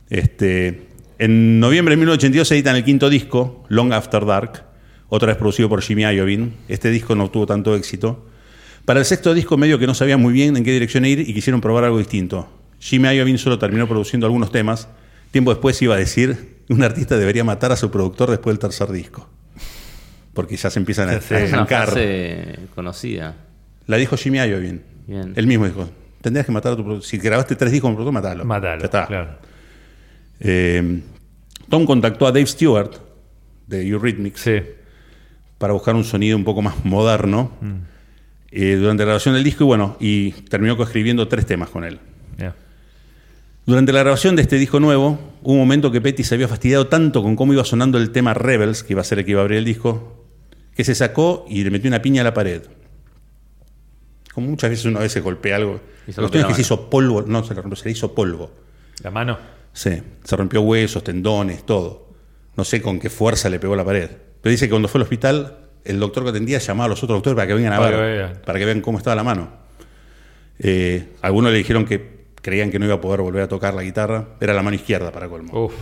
En noviembre de 1982 se editan el quinto disco, Long After Dark, otra vez producido por Jimmy Iovine. Este disco no tuvo tanto éxito. Para el sexto disco medio que no sabían muy bien en qué dirección ir y quisieron probar algo distinto. Jimmy Iovine solo terminó produciendo algunos temas. Tiempo después iba a decir, un artista debería matar a su productor después del tercer disco. Porque ya se empiezan a Es una arrancar. frase conocida. La dijo Jimmy Iovine. Bien. Él mismo dijo, tendrías que matar a tu productor. Si grabaste 3 discos con productor, matalo. Matalo, Ya está. claro. Tom contactó a Dave Stewart de Eurythmics Sí. para buscar un sonido un poco más moderno durante la grabación del disco y terminó coescribiendo 3 temas con él. Yeah. Durante la grabación de este disco nuevo, hubo un momento que Petty se había fastidiado tanto con cómo iba sonando el tema Rebels, que iba a ser el que iba a abrir el disco, que se sacó y le metió una piña a la pared. Como muchas veces una vez se golpea algo. Y se La cuestión es rompió que la se hizo polvo, no se le rompió, se le hizo polvo. La mano. Sí, se rompió huesos, tendones, todo. No sé con qué fuerza le pegó a la pared. Pero dice que cuando fue al hospital, el doctor que atendía llamaba a los otros doctores para que vengan a ver, para que vean cómo estaba la mano. Algunos le dijeron que creían que no iba a poder volver a tocar la guitarra. Era la mano izquierda, para colmo.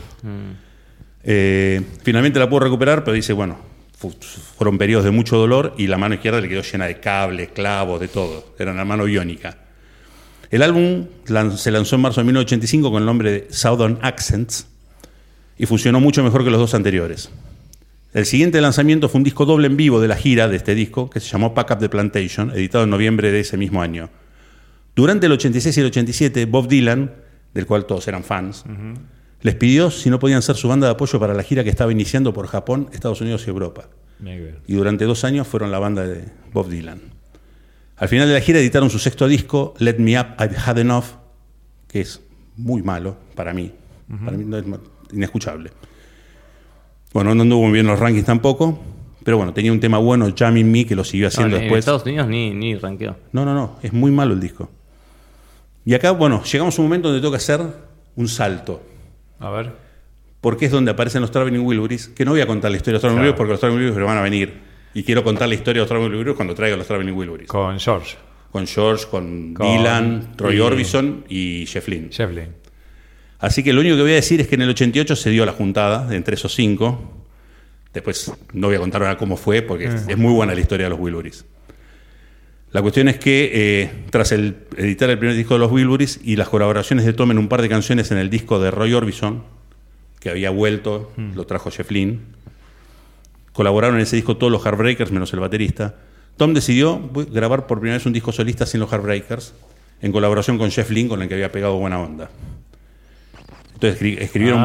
Finalmente la pudo recuperar, pero dice, bueno, fueron periodos de mucho dolor y la mano izquierda le quedó llena de cables, clavos, de todo. Era una mano biónica. El álbum se lanzó en marzo de 1985 con el nombre de Southern Accents y funcionó mucho mejor que los dos anteriores. El siguiente lanzamiento fue un disco doble en vivo de la gira de este disco, que se llamó Pack Up the Plantation, editado en noviembre de ese mismo año. Durante el 86 y el 87, Bob Dylan, del cual todos eran fans, les pidió si no podían ser su banda de apoyo para la gira que estaba iniciando por Japón, Estados Unidos y Europa. Y durante 2 años fueron la banda de Bob Dylan. Al final de la gira editaron su sexto disco, Let Me Up, I've Had Enough, que es muy malo para mí. Para mí no es inescuchable. Bueno, no anduvo muy bien los rankings tampoco, pero bueno, tenía un tema bueno, Jamming Me, que lo siguió haciendo después. En Estados Unidos ni rankeó. No, es muy malo el disco. Y acá, bueno, llegamos a un momento donde tengo que hacer un salto. A ver. Porque es donde aparecen los Traveling Wilburys, que no voy a contar la historia de los Traveling Wilburys porque los Traveling Wilburys van a venir. Y quiero contar la historia de los Traveling Wilburys cuando traiga los Traveling Wilburys. Con George. Con Dylan, Roy Orbison y Jeff Lynne. Así que lo único que voy a decir es que en el 88 se dio la juntada entre esos 5. Después no voy a contar ahora cómo fue, porque es muy buena la historia de los Wilburys. La cuestión es que tras editar el primer disco de los Wilburys y las colaboraciones de Tom en un par de canciones en el disco de Roy Orbison, que había vuelto, lo trajo Jeff Lynne, colaboraron en ese disco todos los Heartbreakers menos el baterista. Tom decidió grabar por primera vez un disco solista sin los Heartbreakers, en colaboración con Jeff Lynne, con el que había pegado buena onda. Entonces escribieron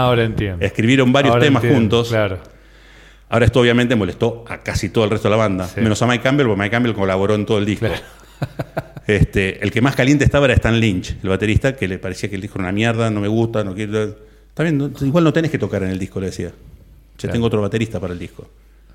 varios temas juntos. Claro. Ahora esto obviamente molestó a casi todo el resto de la banda, menos a Mike Campbell, porque Mike Campbell colaboró en todo el disco. El que más caliente estaba era Stan Lynch, el baterista, que le parecía que el disco era una mierda, no me gusta, no quiero... Está bien, igual no tenés que tocar en el disco, le decía. Ya tengo otro baterista para el disco.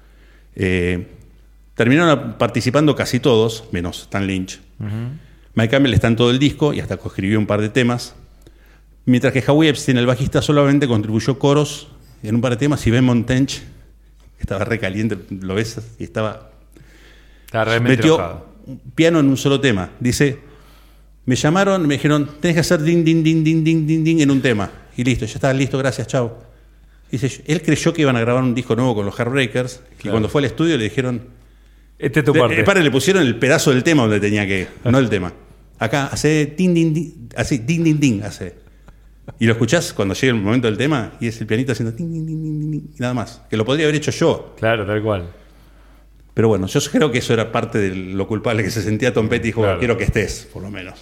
Terminaron participando casi todos, menos Stan Lynch. Mike Campbell está en todo el disco y hasta coescribió un par de temas. Mientras que Howie Epstein, el bajista, solamente contribuyó coros en un par de temas. Y Ben Montench, que estaba re caliente, lo ves, y estaba realmente metió enojado. Piano en un solo tema. Dice, me llamaron, me dijeron, tenés que hacer ding, ding, ding, ding, ding, ding, ding en un tema. Y listo, ya está, listo, gracias, chao. Dice, él creyó que iban a grabar un disco nuevo con los Heartbreakers, y cuando fue al estudio le dijeron, este es tu parte. Le pusieron el pedazo del tema donde tenía que, no el tema. Acá, hace ding, ding, ding, así, ding, ding, ding, hace. Y lo escuchás cuando llega el momento del tema y es el pianito haciendo ting, ting, ting, ting, ting, y nada más. Que lo podría haber hecho yo. Claro, tal cual. Pero bueno, yo creo que eso era parte de lo culpable que se sentía Tom Petty y dijo, quiero que estés, por lo menos.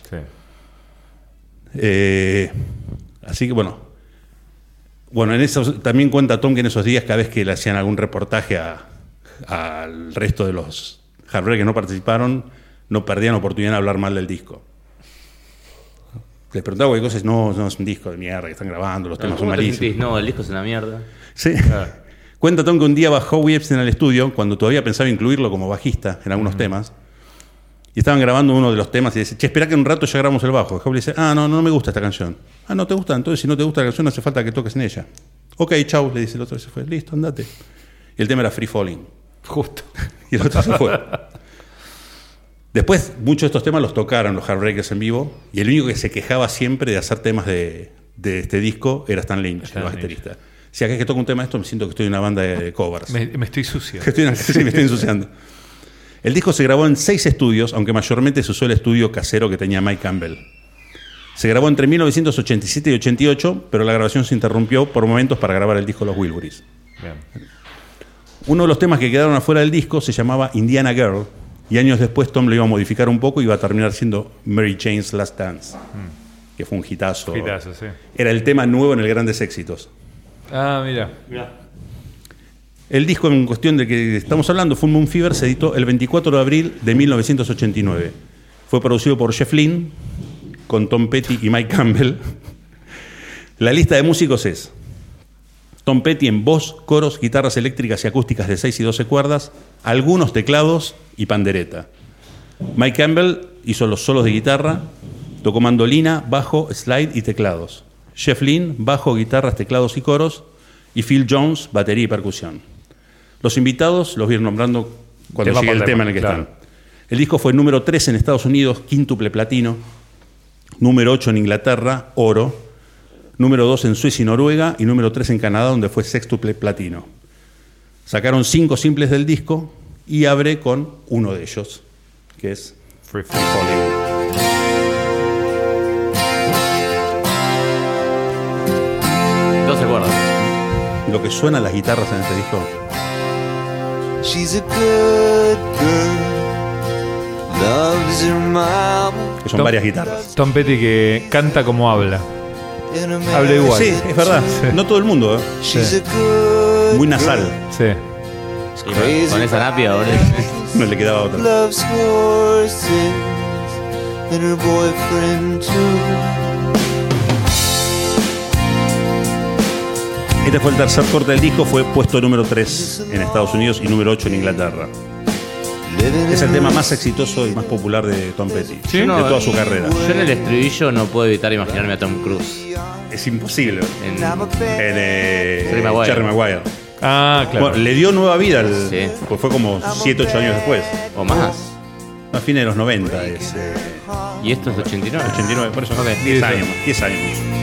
Así que bueno. Bueno, en eso también cuenta Tom que en esos días, cada vez que le hacían algún reportaje al resto de los Heartbreakers que no participaron, no perdían oportunidad de hablar mal del disco. Les preguntaba cualquier cosa, no es un disco de mierda que están grabando, los temas son malísimos. No, el disco es una mierda. Sí. Cuenta Tom que un día bajó Howie Epstein al estudio, cuando todavía pensaba incluirlo como bajista en algunos temas, y estaban grabando uno de los temas y dice, che, espera que un rato ya grabamos el bajo. Howie dice, no me gusta esta canción. ¿No te gusta? Entonces si no te gusta la canción no hace falta que toques en ella. Ok, chau, le dice el otro, se fue, listo, andate. Y el tema era Free Falling. Justo. Y el otro se fue. Después, muchos de estos temas los tocaron los Heartbreakers en vivo, y el único que se quejaba siempre de hacer temas de este disco era Stan Lynch, el baterista. Si acá es que toco un tema de esto, me siento que estoy en una banda de covers. Me estoy sucio. Sí, me estoy ensuciando. El disco se grabó en 6 estudios, aunque mayormente se usó el estudio casero que tenía Mike Campbell. Se grabó entre 1987 y 88, pero la grabación se interrumpió por momentos para grabar el disco Los Wilburys. Uno de los temas que quedaron afuera del disco se llamaba Indiana Girl, y años después Tom lo iba a modificar un poco y iba a terminar siendo Mary Jane's Last Dance, que fue un hitazo. Sí. Era el tema nuevo en el Grandes Éxitos. Mira. El disco en cuestión de que estamos hablando, Full Moon Fever, se editó el 24 de abril de 1989. Fue producido por Jeff Lynne, con Tom Petty y Mike Campbell. La lista de músicos es Tom Petty en voz, coros, guitarras eléctricas y acústicas de 6 y 12 cuerdas, algunos teclados y pandereta. Mike Campbell hizo los solos de guitarra, tocó mandolina, bajo, slide y teclados. Jeff Lynne, bajo, guitarras, teclados y coros. Y Phil Jones, batería y percusión. Los invitados los voy a ir nombrando cuando Tema llegue por el tema en el que claro. están. El disco fue número 3 en Estados Unidos, quíntuple platino. Número 8 en Inglaterra, oro. Número 2 en Suecia y Noruega. Y número 3 en Canadá, donde fue sextuple platino. Sacaron 5 simples del disco y abre con uno de ellos, que es Free Falling. Lo que suenan las guitarras en este disco. She's a good girl, loves her mama. Que son varias guitarras. Tom Petty que canta como habla. Habla igual. Sí, es verdad. Sí. No todo el mundo, ¿eh? She's a good Muy nasal. Sí. Y con esa napia, boludo. No le quedaba otra. loves horses and her boyfriend too. Este fue el tercer corte del disco, fue puesto número 3 en Estados Unidos y número 8 en Inglaterra. Es el tema más exitoso y más popular de Tom Petty, ¿Sí? de No, toda su carrera. Yo en el estribillo no puedo evitar imaginarme a Tom Cruise. Es imposible. En, En Maguire. Jerry Maguire. Ah, claro. Bueno, le dio nueva vida, Sí. pues fue como 7, 8 años después. o más. A fines de los 90, es Y esto es 89. 89, por eso. Ok. 10 Sí, años, 10 años.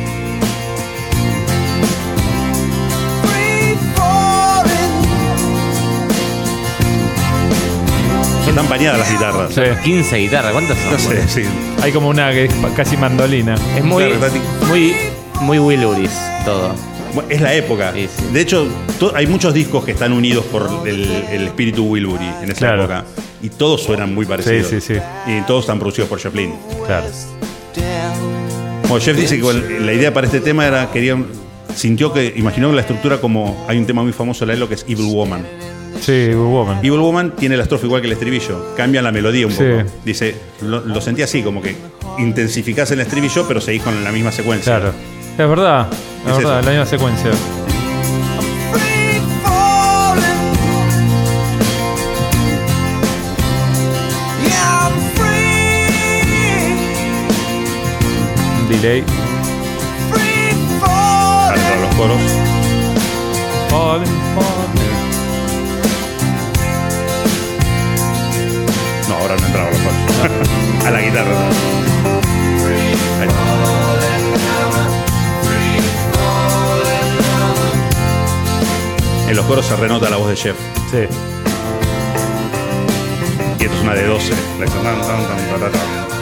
Están bañadas las guitarras. Sí. 15 guitarras, ¿cuántas son? No sé, boludo? sí. Hay como una que es casi mandolina. Es muy, Claro, muy Wilburys todo. Bueno, es la época. Sí, sí. De hecho, hay muchos discos que están unidos por el espíritu Wilbury en esa Claro. época. Y todos suenan muy parecidos. Sí, sí, sí. Y todos están producidos por Jeff Lynne. Claro. Bueno, Jeff dice que la idea para este tema era, sintió que, imaginó la estructura como, hay un tema muy famoso de la ELO que es Evil Woman. Sí, Woman. Evil Woman tiene la estrofa igual que el estribillo, cambia la melodía un Sí. poco. Dice, lo sentí así, como que intensificás el estribillo, pero seguís con la misma secuencia. Claro. Es verdad. Es Es verdad, eso. la misma secuencia. Free falling. Yeah, I'm free. Un delay. Free Para falling. los coros. Falling, falling. No, ahora no entraba los coros. A la guitarra. Ahí está. En los coros se renota la voz de Jeff. Sí. Y esto es una de 12. La hizo tan, tan, tan, tan, tan.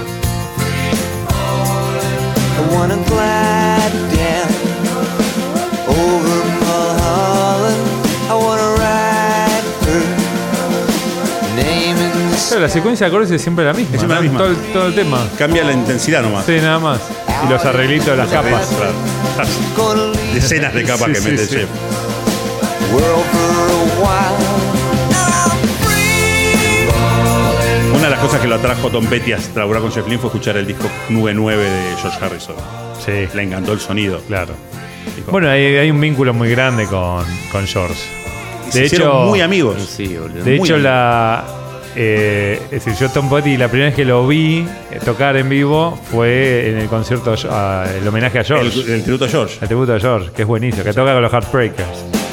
I wanna glide down over Mulholland. I wanna ride her name in the Claro, la secuencia de acordes es siempre la misma. Es siempre la ¿no? misma. Todo el tema. Cambia la intensidad nomás. Sí, nada más. Y los arreglitos de las capas. Claro. gonna leave Decenas de capas Sí, que sí, mete sí. Jeff. the world for a while. Now I'm free. Una de las cosas que lo atrajo Tom Petty a trabajar con Jeff Lynne fue escuchar el disco 9-9 de George Harrison. Sí, Le encantó el sonido. claro. Dijo, Bueno, hay un vínculo muy grande con George. se hicieron muy amigos. Sí, boludo. De muy hecho, amigos. es decir, yo Tom Petty la primera vez que lo vi tocar en vivo fue en el concierto, el homenaje a George. El tributo a George. El tributo a George, que es buenísimo, que toca con los Heartbreakers.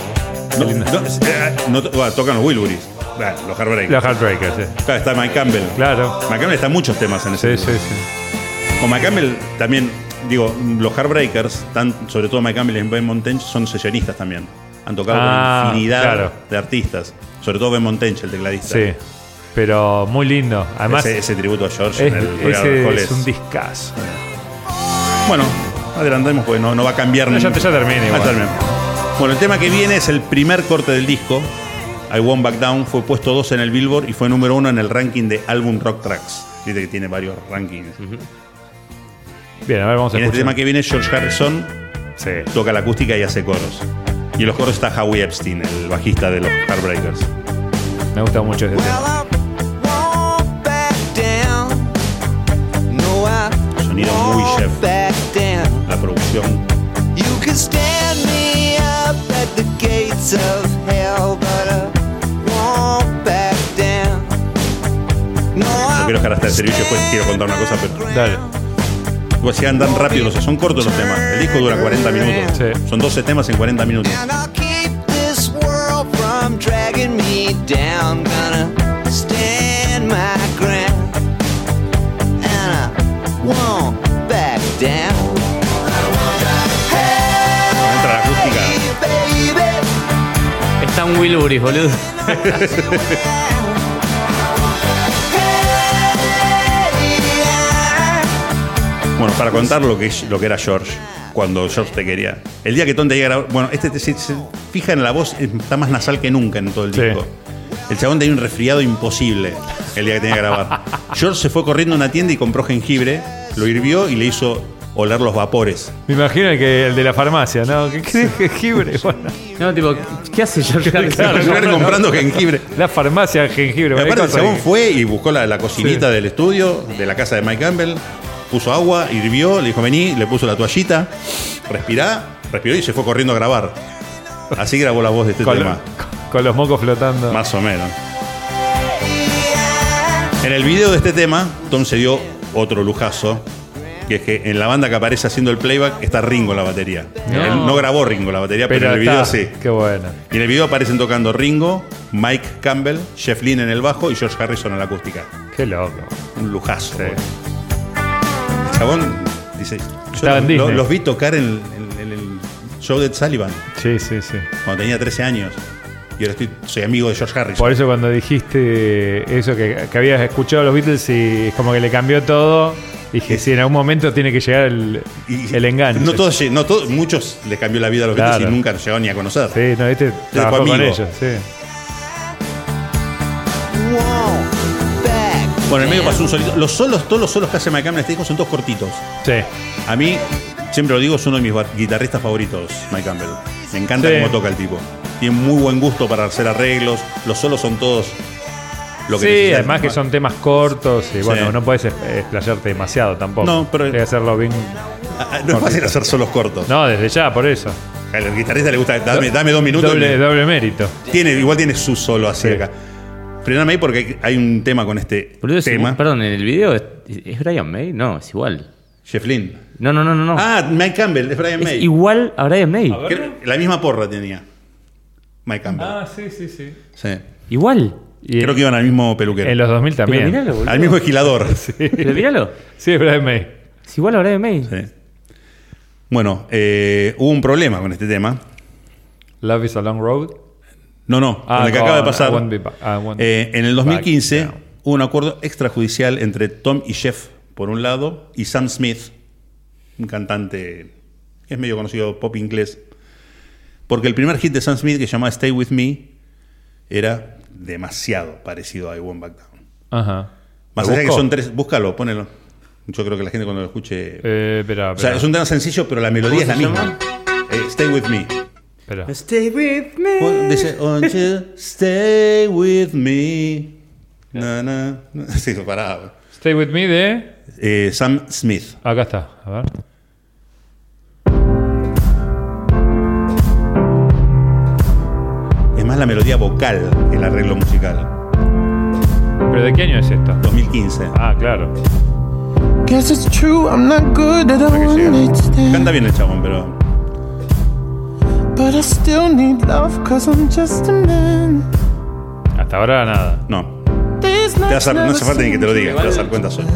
Bueno, tocan los Wilburys. Los Heartbreakers. Los Heartbreakers, sí. Claro, está Mike Campbell. Claro. Mike Campbell está en muchos temas en ese Sí, disco. sí, sí. Con Mike Campbell también, digo, los Heartbreakers, sobre todo Mike Campbell y Ben Montench, son sesionistas también. Han tocado con infinidad claro. de artistas. Sobre todo Ben Montench, el tecladista. Sí. Pero muy lindo. Además, ese tributo a George en el Royal ese Hall es un discazo. Bueno, adelantemos porque no va a cambiar. Ya termina igual. termina. Bueno, el tema que viene es el primer corte del disco. I Won't Back Down fue puesto 2 en el Billboard y fue número 1 en el ranking de Album Rock Tracks. Dice que tiene varios rankings. Bien, a ver, vamos a En este escuchar. tema que viene, George Harrison Sí. toca la acústica y hace coros. Y en los coros está Howie Epstein, el bajista de los Heartbreakers. Me gusta mucho ese Well, tema. I won't back down. No, I Sonido muy won't Jeff. back down. La producción. You can stand me up at the gates of hell, but I won't back down. No, No quiero dejar hasta el servicio, después quiero contar una cosa, pero Dale. pues si andan rápido, son cortos los temas. El disco dura 40 minutos. Sí. Son 12 temas en 40 minutos. and I'll keep this world from dragging knocking me down, gonna stand my ground, and I won't back down. Entra la acústica. Hey, baby. Está un Will Uris, boludo. Bueno, para contar lo que era George, cuando George te quería. El día que Tom te iba a grabar. Bueno, se fija en la voz, está más nasal que nunca en todo el Sí. disco. El chabón tenía un resfriado imposible el día que tenía que grabar. George se fue corriendo a una tienda y compró jengibre, lo hirvió y le hizo oler los vapores. Me imagino el de la farmacia, ¿no? ¿Qué jengibre? Bueno, No, tipo, ¿qué hace George Harrison? Claro, George comprando jengibre. la farmacia de jengibre. Y aparte, el cualquier cosa chabón que- fue y buscó la cocinita Sí. del estudio, de la casa de Mike Campbell, puso agua, hirvió, le dijo vení, le puso la toallita, respiró y se fue corriendo a grabar. Así grabó la voz de este con, tema. con los mocos flotando. Más o menos. En el video de este tema, Tom se dio otro lujazo, que es que en la banda que aparece haciendo el playback está Ringo en la batería. No. Él no grabó Ringo la batería, pero en el video está. sí. Qué bueno. Y en el video aparecen tocando Ringo, Mike Campbell, Jeff Lynne en el bajo y George Harrison en la acústica. Qué loco. Un lujazo. Sí. El chabón dice, Estaba en Disney. los vi tocar en el show de Ed Sullivan Sí. cuando tenía 13 años. Y ahora soy amigo de George Harrison. Por eso cuando dijiste eso, que habías escuchado a los Beatles y es como que le cambió todo, dije, sí, en algún momento tiene que llegar el enganche. No todos, muchos les cambió la vida a los Claro. Beatles y nunca llegaron ni a conocer. Sí, no, este trabajó fue con amigo. ellos, sí. Won't back. Bueno, en el medio pasó un solito. Todos los solos que hace Mike Campbell en este disco son todos cortitos. Sí. A mí, siempre lo digo, es uno de mis guitarristas favoritos, Mike Campbell. Me encanta Sí. cómo toca el tipo. Tiene muy buen gusto para hacer arreglos. Los solos son todos lo que Sí, necesitas. además que son temas cortos y bueno, Sí. no puedes explayarte demasiado tampoco. No, pero- Tienes que hacerlo bien. No es fácil hacer solos cortos. No, desde ya, por eso. Al guitarrista le gusta, dame 2 minutos. Doble mérito. Igual tiene su solo así Sí. acá. Frename ahí porque hay un tema con este Boludo, tema. perdón, en el video ¿es Brian May? No, es igual. Jeff Lynne. No. Ah, Mike Campbell, es Brian Es May. igual a Brian May. La misma porra tenía Mike Campbell. sí. Sí. Igual. Y Creo que iban al mismo peluquero. en los 2000 Pero también. miralo, boludo. Al mismo esquilador. Pero míralo. Sí, Brian May. Es igual a Brian May. Sí. Bueno, hubo un problema con este tema. Love is a long road. No, con el que acaba de pasar. I won't be back. En el 2015 back down. hubo un acuerdo extrajudicial entre Tom y Jeff, por un lado, y Sam Smith, un cantante que es medio conocido, pop inglés. Porque el primer hit de Sam Smith, que se llamaba Stay With Me, era demasiado parecido a I Won't Back Down. Ajá. Más ¿Lo allá que busco? son tres, búscalo, ponelo. Yo creo que la gente cuando lo escuche... Espera. o sea, es un tema sencillo, pero la melodía es la misma. Stay With Me. Stay with me. Dice, won't you stay with me? Na, na. Sí, pará. Stay with me de. Sam Smith. Acá está. A ver. Es más la melodía vocal que el arreglo musical. ¿Pero de qué año es esto? 2015. Ah, claro. Guess it's true, I'm not good at a Para que one llega. night stand. Canta bien el chabón, pero. But I still need love, cause I'm just a man. Hasta ahora nada. No. These Te vas nights a, no never hace falta ni que te lo seem diga, te vas a dar cuenta solo.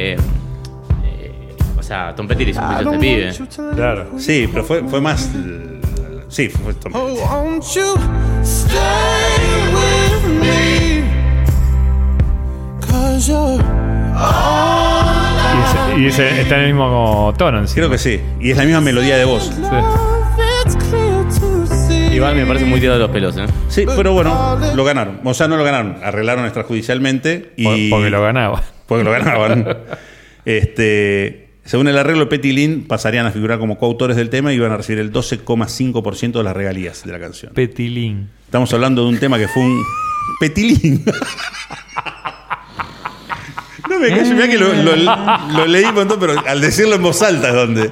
O sea, Tom Petty le hizo I mucho a don't este pibe. want you to leave. Claro. Sí, pero fue más. Sí, fue Tom Oh, Petty. won't you stay with me? Cause you're all Está en el mismo tono encima. Creo que sí. Y es la misma melodía de voz. love, it's clear to see. Igual me parece muy tirado de los pelos, ¿eh? Sí, pero bueno, lo ganaron. O sea, no lo ganaron, arreglaron extrajudicialmente y. Porque lo ganaba. Porque lo ganaban. Según el arreglo, Petty y Lynn pasarían a figurar como coautores del tema y iban a recibir el 12,5% de las regalías de la canción. Petilín. Estamos hablando de un tema que fue un. Petilín. No me callo, mirá que lo leí un montón, pero al decirlo en voz alta es donde.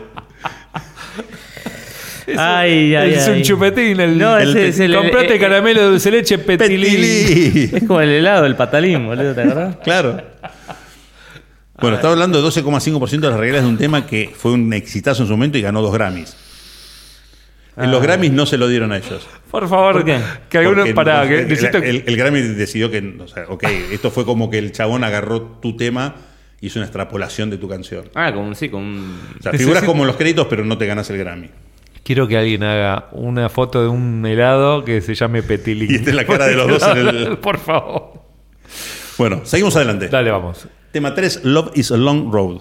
Ay, Es un chupetín. No, ese es el. Comprate caramelo de dulce leche Petilín. Petilín. Es como el helado, el patalín, boludo, ¿te acordás? Claro. Bueno, estaba hablando de 12,5% de las regalías de un tema que fue un exitazo en su momento y ganó 2 Grammys. En los Grammys no se lo dieron a ellos. Por favor, ¿Por qué? que alguno Porque para que el Grammy decidió que, o sea, ok, esto fue como que el chabón agarró tu tema y hizo una extrapolación de tu canción. Ah, como sí, con un... O sea, figuras como en los créditos, pero no te ganas el Grammy. Quiero que alguien haga una foto de un helado que se llame Petilín. Y esta es la cara de los dos en el... Por favor. Bueno, seguimos adelante. Dale, vamos. Tema 3, Love is a Long Road.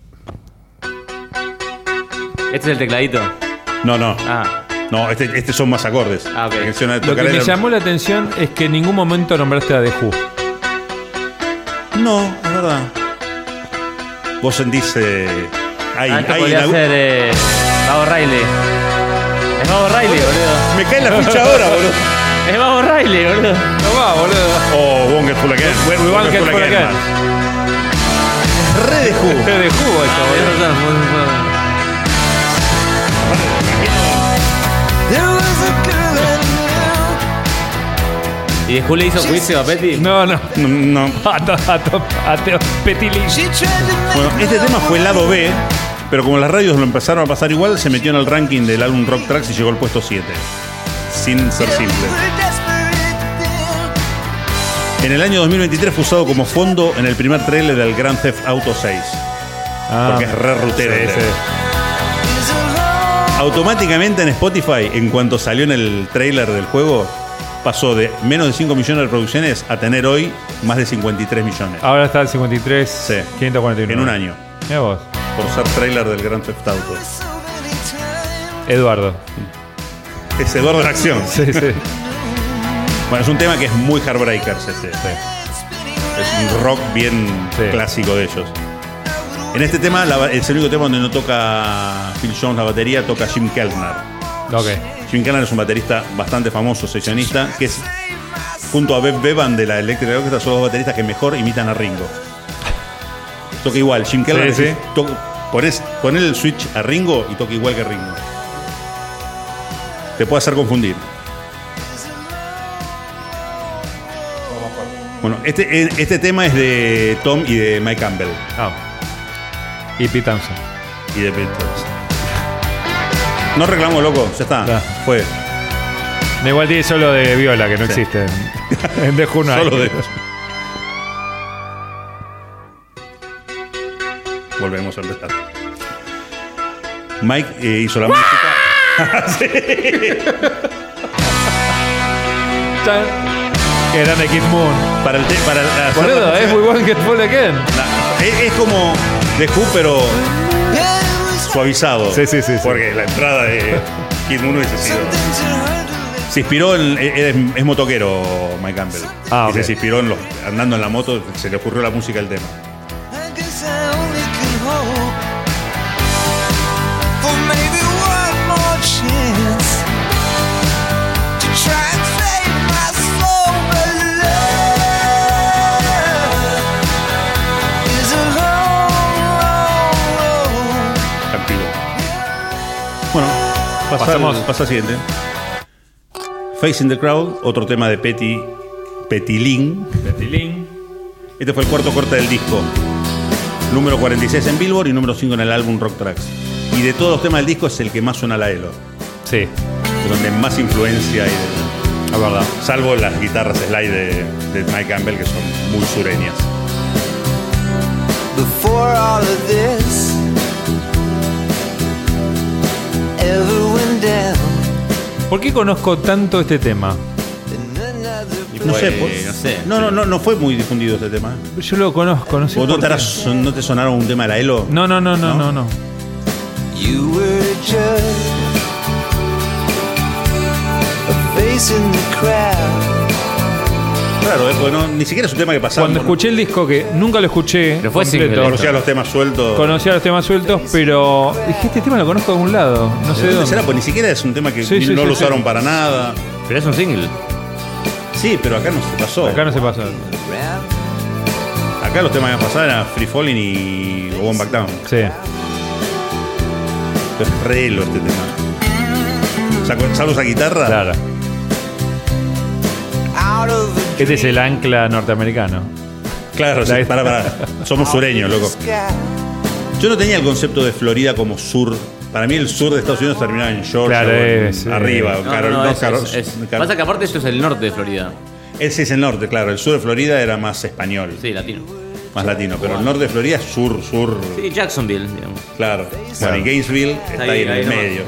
¿Este es el tecladito? No. Ah, No, este son más acordes. Ah, ok. La canción de Lo que tocar me el- llamó la atención es que en ningún momento nombraste a The Who. No, es verdad. Vos sentís... esto podría ser Bob Riley. Es Bob Riley, boludo. Me cae la ficha ahora, boludo. Es Bob Riley, boludo. No va, boludo. Oh, Won't Get Full Again. We won't get full again. Re de Who. The Who esto, boludo. There was a girl I ¿Y de Who le hizo juicio a Petty? No. No. A Petilín. knew. She tried to make Bueno, este tema fue el lado B, pero como las radios lo empezaron a pasar igual, se metió en el ranking del álbum Rock Tracks y llegó al puesto 7. Sin ser simple. En el año 2023 fue usado como fondo en el primer trailer del Grand Theft Auto 6. Porque es re rutero. Sí, el sí. tema. Automáticamente en Spotify, en cuanto salió en el trailer del juego, pasó de menos de 5 millones de reproducciones a tener hoy más de 53 millones. Ahora está el 53, Sí. 549. En un año. Mira vos. Por ser trailer del Grand Theft Auto. Eduardo. Es Eduardo de la acción. Sí. Bueno, es un tema que es muy Heartbreakers este. Es un rock bien Sí. clásico de ellos. En este tema es el único tema donde no toca Phil Jones la batería, toca Jim Keltner. Ok. Jim Keltner es un baterista bastante famoso, sesionista, que es junto a Beb Bevan de la Electric Orchestra, son dos bateristas que mejor imitan a Ringo. Toca igual, Jim Keltner Sí. poner el switch a Ringo y toca igual que Ringo. Te puede hacer confundir. Bueno, este tema es de Tom y de Mike Campbell Y Pete Townshend. y de Pete Townshend. No reclamo, loco, ya está. Ya. Fue. Da igual tiene solo de viola, que no Sí. existe en The Who no hay. Solo de Volvemos a empezar. Mike hizo la música. Chan. Que eran de Kid Moon. Para hacer Boludo, la es música. We Won't Get Full Again. Es como The Who, pero suavizado. Sí. Porque la entrada de Kid Moon hubiese sido. Se inspiró es motoquero Mike Campbell. Ah, Dice, ok. se inspiró andando en la moto, se le ocurrió la música del tema. I guess I only can hope for maybe one more chance to try and save my soul. But love is a long, long road. Tranquilo. Bueno, Pasamos. pasa al siguiente. Facing the Crowd, otro tema de Petilín. Petilín. Este fue el cuarto corte del disco. Número 46 en Billboard y número 5 en el álbum Rock Tracks. Y de todos los temas del disco es el que más suena a la Elo. Sí, Es donde más influencia hay, la verdad. salvo las guitarras slide de Mike Campbell, que son muy sureñas. Before all of this ever went down. ¿Por qué conozco tanto este tema? in another No sé, no sé. No fue muy difundido este tema. Yo lo conozco, no sé ¿O no por qué. no te sonaron un tema de la Elo? No. You were just a face in the crowd. Claro, porque ni siquiera es un tema que pasaba. Cuando escuché el disco, que nunca lo escuché Pero fue completo, single, Conocía los temas sueltos. conocía los temas sueltos, pero dije, este tema lo conozco de algún lado, no sé de ¿Dónde dónde. será? Pues ni siquiera es un tema que Sí, no lo sí. usaron para nada. Pero es un single. Sí, pero acá no se pasó. Acá no se pasa. Acá los temas que pasaban eran Free Falling y Go On Back Down. Sí. Es re elo este tema. O sea, salvo esa guitarra. Claro. Out of a Este es el ancla norteamericano. Claro, sí, La- pará. Somos sureños, loco. sky. Yo no tenía el concepto de Florida como sur Para mí el sur de Estados Unidos terminaba en Georgia, Claro, o arriba. Pasa que aparte esto es el norte de Florida. Ese es el norte, claro. El sur de Florida era más español. Sí, latino. Más latino. Pero el norte de Florida es sur. Sí, Jacksonville, digamos. Claro. Bueno, y Gainesville está ahí en el nomás, medio.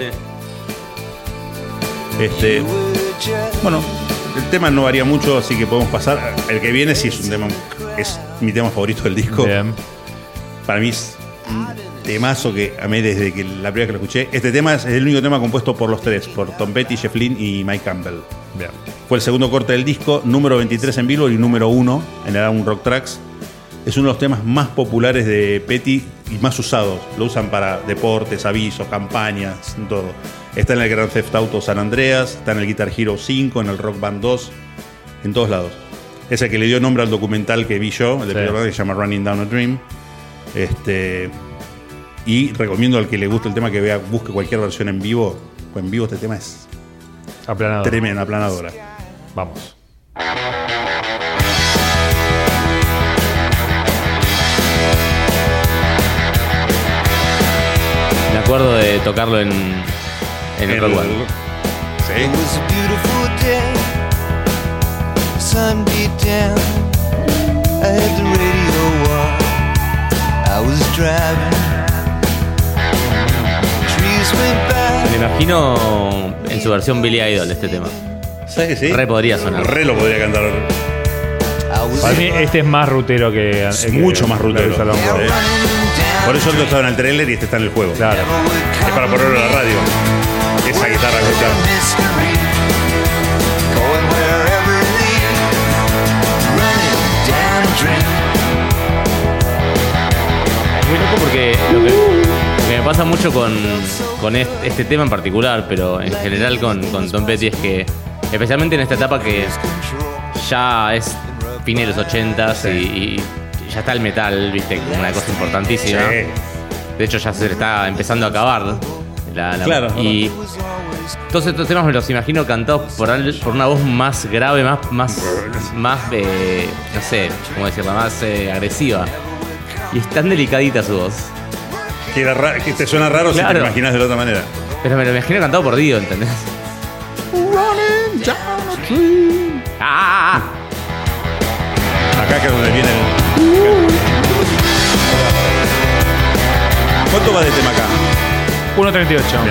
sí. Bueno, el tema no varía mucho, así que podemos pasar. El que viene sí es mi tema favorito del disco. Bien. Para mí es un temazo que amé desde que la primera vez que lo escuché. Este tema es el único tema compuesto por los tres, por Tom Petty, Jeff Lynne y Mike Campbell. Bien. Fue el segundo corte del disco, número 23 en Billboard y número 1 en el álbum Rock Tracks. Es uno de los temas más populares de Petty y más usados. Lo usan para deportes, avisos, campañas, todo. Está en el Grand Theft Auto San Andreas, está en el Guitar Hero 5, en el Rock Band 2, en todos lados. Es el que le dio nombre al documental que vi yo, el de Peter Band, que se llama Running Down a Dream. Y recomiendo al que le guste el tema que busque cualquier versión en vivo. Pues en vivo este tema es Aplanador. tremenda, aplanadora. Vamos. Me acuerdo de tocarlo en el Rock Band. It was a beautiful day, sun beat down. I had the radio on, I was driving. Trees went by. Me imagino en su versión Billy Idol este tema. ¿Sabes que sí? Re podría sonar. Re lo podría cantar. Para mí este es más rutero que... Es mucho más rutero. Salón. Por eso otro estaba en el trailer y este está en el juego. Claro. Es para ponerlo en la radio. Esa guitarra que está. Mystery, going wherever it leads, running down a dream. Es muy loco porque lo que me pasa mucho con este tema en particular, pero en general con Tom Petty, es que especialmente en esta etapa que ya es fin de los 80s y ya está el metal, viste, como una cosa importantísima. Sí. De hecho ya se le está empezando a acabar. Claro. Y todos estos temas me los imagino cantados por una voz más grave, más no sé cómo decirla, más agresiva. Y es tan delicadita su voz. Que te suena raro si te Claro. lo imaginas de la otra manera. Pero me lo imagino cantado por Dio, ¿entendés? ¡Ah! Acá que es donde viene el... ¿Cuánto va de tema acá? 1.38.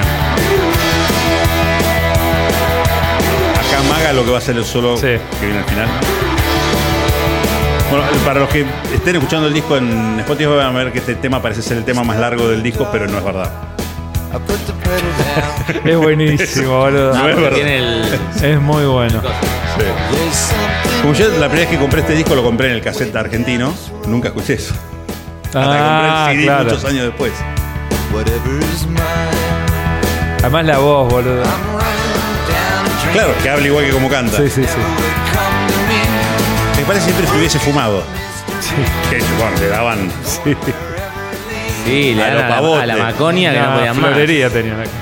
Acá Maga lo que va a ser el solo Sí. que viene al final. Bueno, para los que estén escuchando el disco en Spotify van a ver que este tema parece ser el tema más largo del disco, pero no es verdad. I put the pedal down. Es buenísimo, boludo. No es verdad. Tiene el... Es muy bueno. There's something. Como yo la primera vez que compré este disco lo compré en el cassette argentino, nunca escuché eso. Hasta que Ah, compré el CD claro. muchos años después. Whatever is mine, Además la voz, boludo. I'm running down a dream. Claro, que habla igual que como canta. Sí, sí, sí. Would come to me. Me parece siempre que hubiese fumado. Que bueno, le daban. Sí, le A dan los a pavotes. la Maconia que no podían más. florería tenían acá.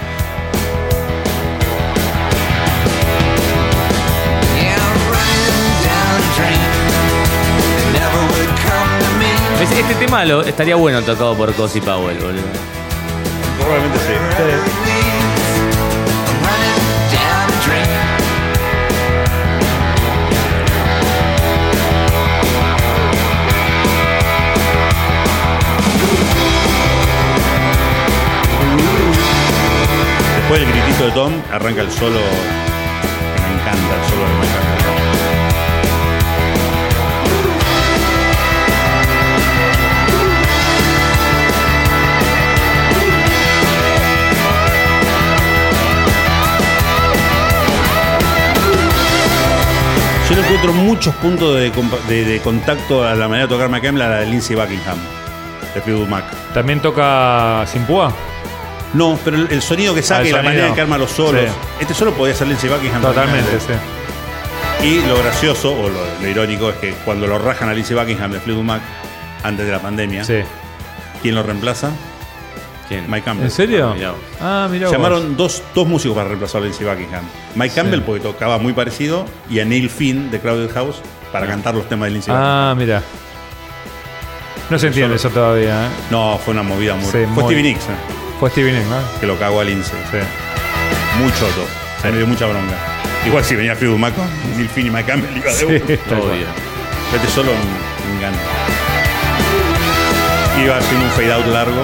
Yeah, I'm running down a dream. It never would come to me. Este tema estaría bueno tocado por Cozy Powell, boludo. Probablemente sí. I'm running down a dream. Después del gritito de Tom, arranca el solo. Que me encanta, el solo de Mike Campbell. Yo le encuentro muchos puntos de contacto a la manera de tocar Mike Campbell a la de Lindsey Buckingham, de Fleetwood Mac. ¿También toca sin púa? No, pero el sonido que saca Ah, el y la sonido. manera de que arma los solos. Sí. Este solo podía ser Lindsey Buckingham. Totalmente, sí. Y lo gracioso, o lo irónico, es que cuando lo rajan a Lindsey Buckingham de Fleetwood Mac, antes de la pandemia, Sí. ¿quién lo reemplaza? ¿Quién? Mike Campbell. ¿En serio? Mirá vos. Ah, mira vos. Llamaron dos músicos para reemplazar a Lindsey Buckingham. Mike Campbell, porque tocaba muy parecido, y a Neil Finn de Crowded House para cantar los temas de Lindsey Buckingham. Ah, mira. No se entiende eso todavía, ¿eh? No, fue una movida muy... Sí, fue muy- Stevie Nicks. Fue Stevie Nicks, ¿no? que lo cagó a Lindsay. Sí. Muy choto. Me dio mucha bronca. Igual si venía Fleetwood Mac con Neil Finn y Mike Campbell, iba de uno. Todo bien. Vete solo en gana. Iba haciendo un fade out largo.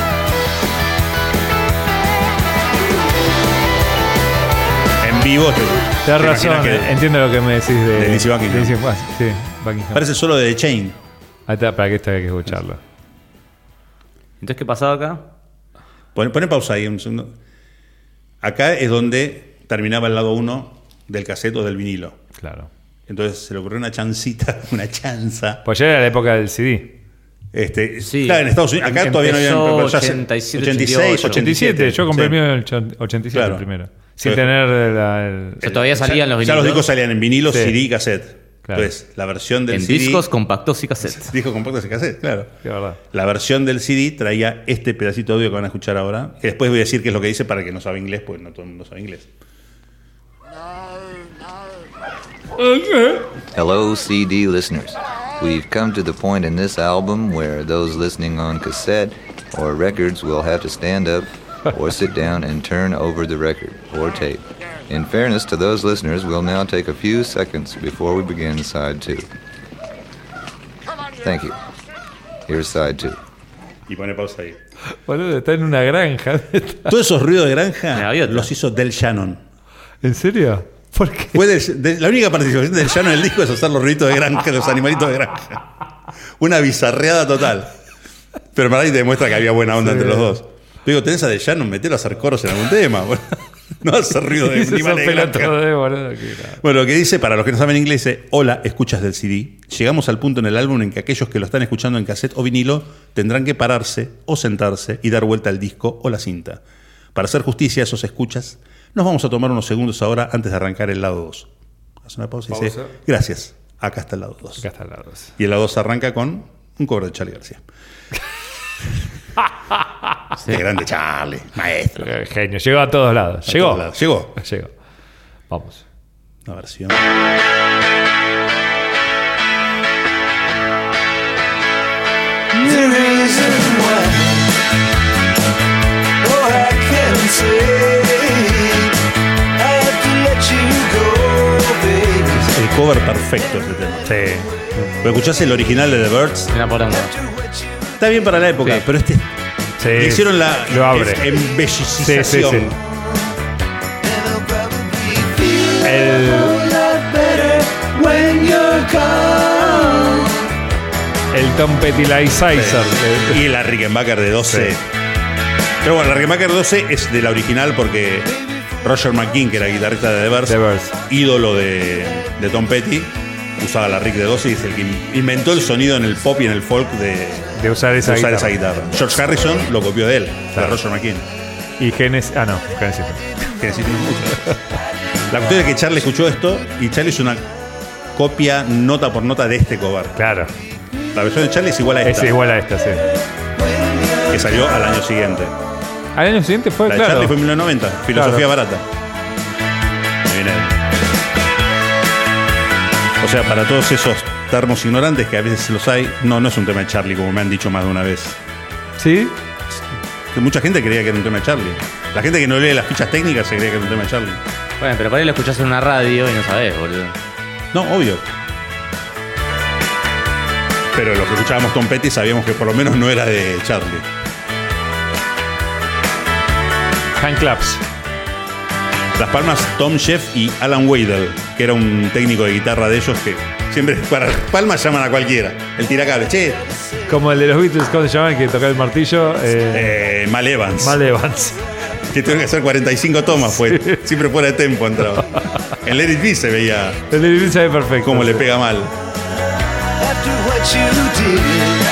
En vivo. Tenés razón, entiendo lo que me decís de Lindsey Buckingham. Sí, Buckingham. Parece solo de The Chain. Ahí está, para que esto hay que escucharlo. Entonces, ¿qué pasaba acá? Pone pausa ahí un segundo. Acá es donde terminaba el lado 1 del cassette o del vinilo. Claro. Entonces se le ocurrió una chancita, una chanza. Pues ya era la época del CD. Sí. Claro, en Estados Unidos. Acá todavía no había. Empezó Ya 87, 86, 87, yo compré el sí. mío en el 87 Claro. primero. Sin Sí. tener O sea, todavía salían los Ya vinilos. los discos salían en vinilo, Sí. CD y cassette. Claro. Entonces, la versión del en CD. discos, compactos y cassettes. Discos compactos y cassette, claro. Sí, verdad. La versión del CD traía este pedacito de audio que van a escuchar ahora. Que después voy a decir qué es lo que dice para que no sabe inglés, pues no todo el mundo sabe inglés. Hello, CD listeners. We've come to the point in this album where those listening on cassette or records will have to stand up or sit down and turn over the record or tape. In fairness to those listeners, we'll now take a few seconds before we begin side 2. Thank you. Here's side 2. Y pone pausa ahí. Boludo, está en una granja. Todos esos ruidos de La granja gaviota. los hizo Del Shannon. ¿En serio? ¿Por qué? La única participación del Shannon en el disco es hacer los ruiditos de granja, los animalitos de granja. Una bizarreada total. Pero para ahí te demuestra que había buena onda entre los dos. Yo digo, tenés a Del Shannon, metelo a hacer coros en algún tema. Bueno, no hacer ruido de Esos animales de granja. pelotudos, boludo, que era. Bueno, lo que dice, para los que no saben inglés, es: hola, escuchas del CD. Llegamos al punto en el álbum en que aquellos que lo están escuchando en cassette o vinilo tendrán que pararse o sentarse y dar vuelta al disco o la cinta. Para hacer justicia a esos escuchas, nos vamos a tomar unos segundos ahora antes de arrancar el lado 2. Hace una pausa y dice: Pausa. gracias, acá está el lado 2. Acá está al lado. Y el lado 2 arranca con un cover de Charlie García. De grande Charlie, maestro. Genio, llegó a todos lados. A Llegó. todos lados. Llegó. Llegó. Vamos. Una versión. The reason why, oh, I can't say. I have to let you go, baby. Es el cover perfecto ese tema. Sí. Pero escuchás el original de The Birds. Una poronga. Está bien para la época, Sí. pero Sí. le hicieron la Lo abre. embellicización. Sí, sí, sí. El, When you're gone. el Tom Petty Sizer. Y la Rickenbacker de 12. Sí. Pero bueno, la Rickenbacker 12 es de la original porque Roger McGuinn, que era guitarrista de The Birds, The Birds. ídolo de Tom Petty, usaba la Rick de 12 y es el que inventó el sonido en el pop y en el folk De usar esa guitarra. guitarra. George Harrison lo copió de él, de Roger McGuinn. Y Genesis. Ah, no, Genesis. Que necesitamos mucho. La cuestión es que Charlie escuchó esto y Charlie hizo una copia nota por nota de este cover. Claro. La versión de Charlie es igual a esta, Es igual a esta, sí. que salió al año siguiente. Al año siguiente fue, La de claro. Charlie fue en 1990, filosofía Claro. barata. Ahí viene él. O sea, para todos esos termos ignorantes que a veces los hay, no es un tema de Charlie, como me han dicho más de una vez. ¿Sí? Que mucha gente creía que era un tema de Charlie. La gente que no lee las fichas técnicas se creía que era un tema de Charlie. Bueno, pero por ahí lo escuchás en una radio y no sabés, boludo. No, obvio. Pero los que escuchábamos Tom Petty sabíamos que por lo menos no era de Charlie. Hand claps. Las palmas, Tom Sheff y Alan Weidel, que era un técnico de guitarra de ellos que siempre para palmas llaman a cualquiera. El tiracable. Che, Como el de los Beatles, ¿cómo se llaman? Que tocaba el martillo. Mal Evans. Mal Evans. Que tuvo que hacer 45 tomas, fue siempre fuera de tempo entraba. En Let It Be se veía El de Beatles sabe perfecto. cómo le pega mal. After what you did,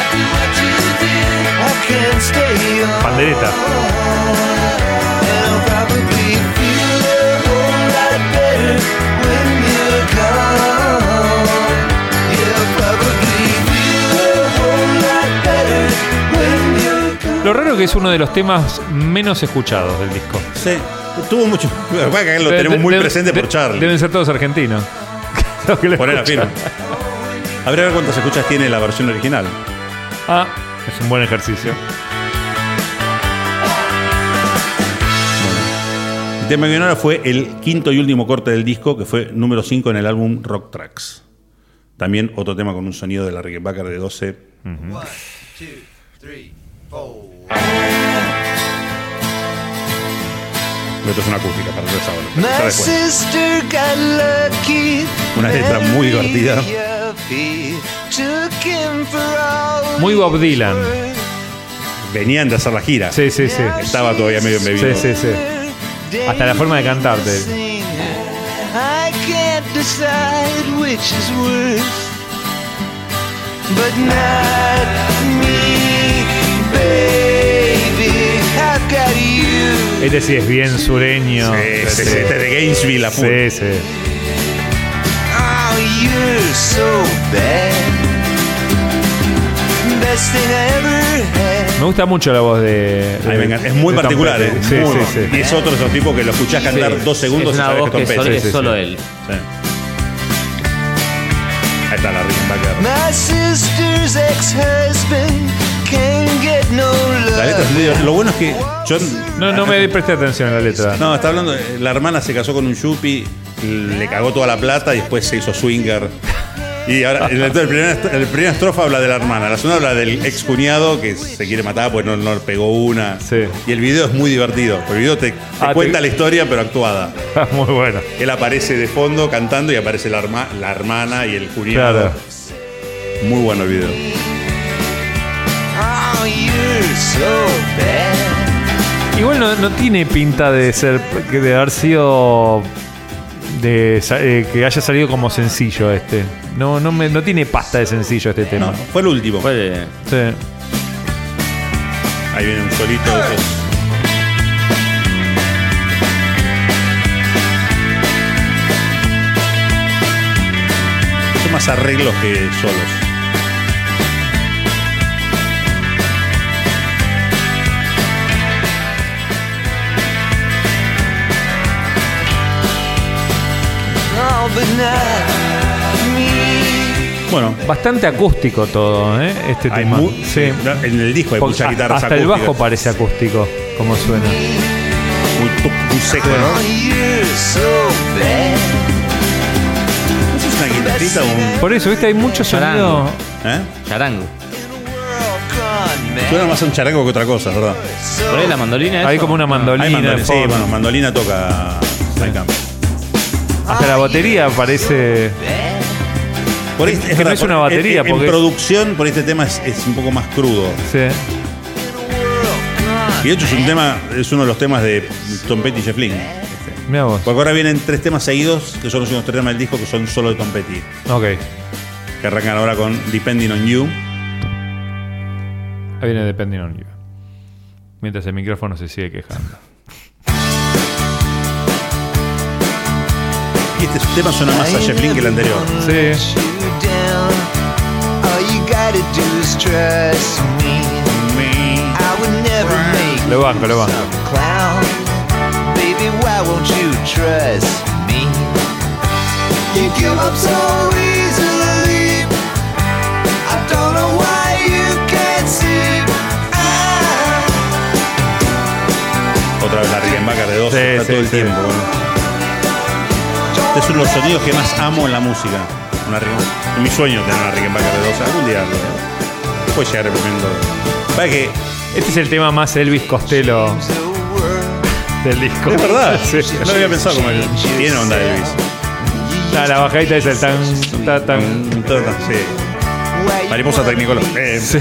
I can't stay on. Pandereta. And I'll probably feel a whole lot better when you're gone. Yeah, I'll probably feel a whole lot better when you're gone. Lo raro que es uno de los temas menos escuchados del disco. Sí, tuvo mucho. Lo que lo tenemos muy presente por Charlie. Deben ser todos argentinos. Los que lo Poner la escuchan. firma. Habría que ver cuántas escuchas tiene la versión original. Ah, es un buen ejercicio. El tema que viene ahora fue el quinto y último corte del disco, que fue número 5 en el álbum Rock Tracks. También otro tema con un sonido de la Rickenbacker de 12. 1, 2, 3, 4. Esto es una acústica para el sábado. My sister got lucky. Una letra muy divertida. Muy Bob Dylan. Venían de hacer la gira. Sí. Estaba todavía medio embebido. Sí. Hasta la forma de cantarte. I can't decide which is worse, but not me, baby. I've got you. Este sí es bien sureño. Sí, este es de Gainesville a full. Sí. Oh, you're so bad. Best thing I ever had. Me gusta mucho la voz de A mí me encanta. Es muy de Tom particular, Petty. ¿eh? Sí. Y es otro de esos tipos que lo escuchás cantar Sí. 2 segundos Es y una sabes voz que que Tom solo, Petty. es solo él. Sí. Ahí está la Rickenbacker. My sister's ex-husband can't get no La letra es love. medio- Lo bueno es que yo... No me presté atención a la letra. No, está hablando... La hermana se casó con un yuppie, le cagó toda la plata y después se hizo swinger. Y ahora, el primera estrofa habla de la hermana, la segunda habla del ex cuñado que se quiere matar porque no le pegó una. Sí. Y el video es muy divertido. El video te cuenta la historia, pero actuada. Muy bueno. Él aparece de fondo cantando y aparece la hermana y el cuñado. Claro. Muy bueno el video. Oh, you're so bad. Igual no tiene pinta de ser, de haber sido, que haya salido como sencillo este. No tiene pasta de sencillo este tema. No, fue el último. Fue de- Sí. Ahí viene un solito. Son más arreglos que solos. Oh, but not me. Bueno, Bastante acústico todo, este hay tema. sí, no, en el disco hay Porque muchas guitarras hasta el acústicas. bajo parece acústico, como suena. Muy seco, Oh, ¿no? you're so bad. ¿Es una guitarrita o un...? Por eso, viste, hay mucho sonido. ¿Eh? charango. World gone mad. Suena más a un charango que otra cosa, ¿verdad? Por ahí la mandolina. Hay eso. como una Hay mandolina. mandolina, de sí, fondo. bueno, mandolina toca Mike Camp. Hasta la batería parece. Por ahí, que no verdad, es una batería, en porque es- producción, por este tema es un poco más crudo. Sí. Y de hecho es uno de los temas de Tom Petty y Jeff Lynne. Mira vos. Porque ahora vienen 3 temas seguidos, que son los últimos 3 temas del disco, que son solo de Tom Petty. Ok. Que arrancan ahora con Depending on You. Ahí viene Depending on You. Mientras el micrófono se sigue quejando. Y este tema suena más a Jeff Lynne que el anterior. Sí. You down. All you gotta do is trust me. I would never make Lo banco, lo banco. some clown. Baby, why won't you trust me? You give up so easily. I don't know why you can't see. Otra vez la Rickenbacker de 12, Sí, está sí, todo el sí. tiempo. Bueno. Este es uno de los sonidos que más amo en la música. Es mi sueño tener una Rickenbacker de 12. Algún día puede llegar el momento. ¿Sabes qué? Este es el tema más Elvis Costello del disco. Es verdad. Sí. No lo había pensado como el. Tiene onda Elvis. La bajadita es el tan. Sí. Mariposa Technicolor. Sí.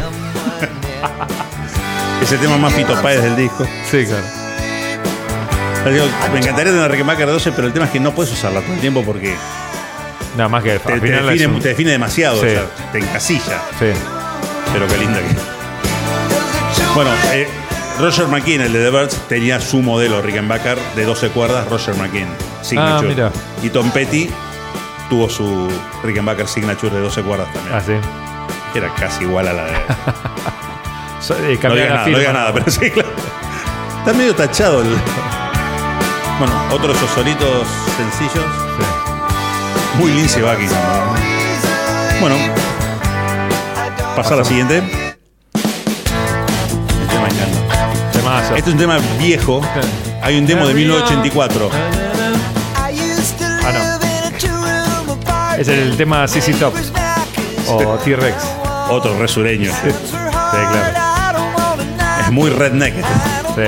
Es el tema más Fito Páez del disco. Sí, claro. Digo, me encantaría tener una Rickenbacker de 12, pero el tema es que no puedes usarla todo el tiempo porque Nada más que te, al final es un- te define demasiado, Sí. o sea, te encasilla. Sí. Pero qué linda que. Bueno, Roger McKean, el de The Byrds, tenía su modelo Rickenbacker de 12 cuerdas, Roger McKean Signature. mira. Y Tom Petty tuvo su Rickenbacker Signature de 12 cuerdas también. Ah, sí. Era casi igual a la de. No Cambiar digas la nada, firma. no digas nada, pero sí, claro. Está medio tachado el. Bueno, otro de esos solitos sencillos. Sí. Muy Lindsey Buckingham. Bueno, pasar a la siguiente. Este me encanta. Temazo. Este es un tema viejo. Hay un demo de 1984. Ah, no. Es el tema CC Top o T-Rex. Otro resureño. Sí, claro. Es muy redneck. Sí.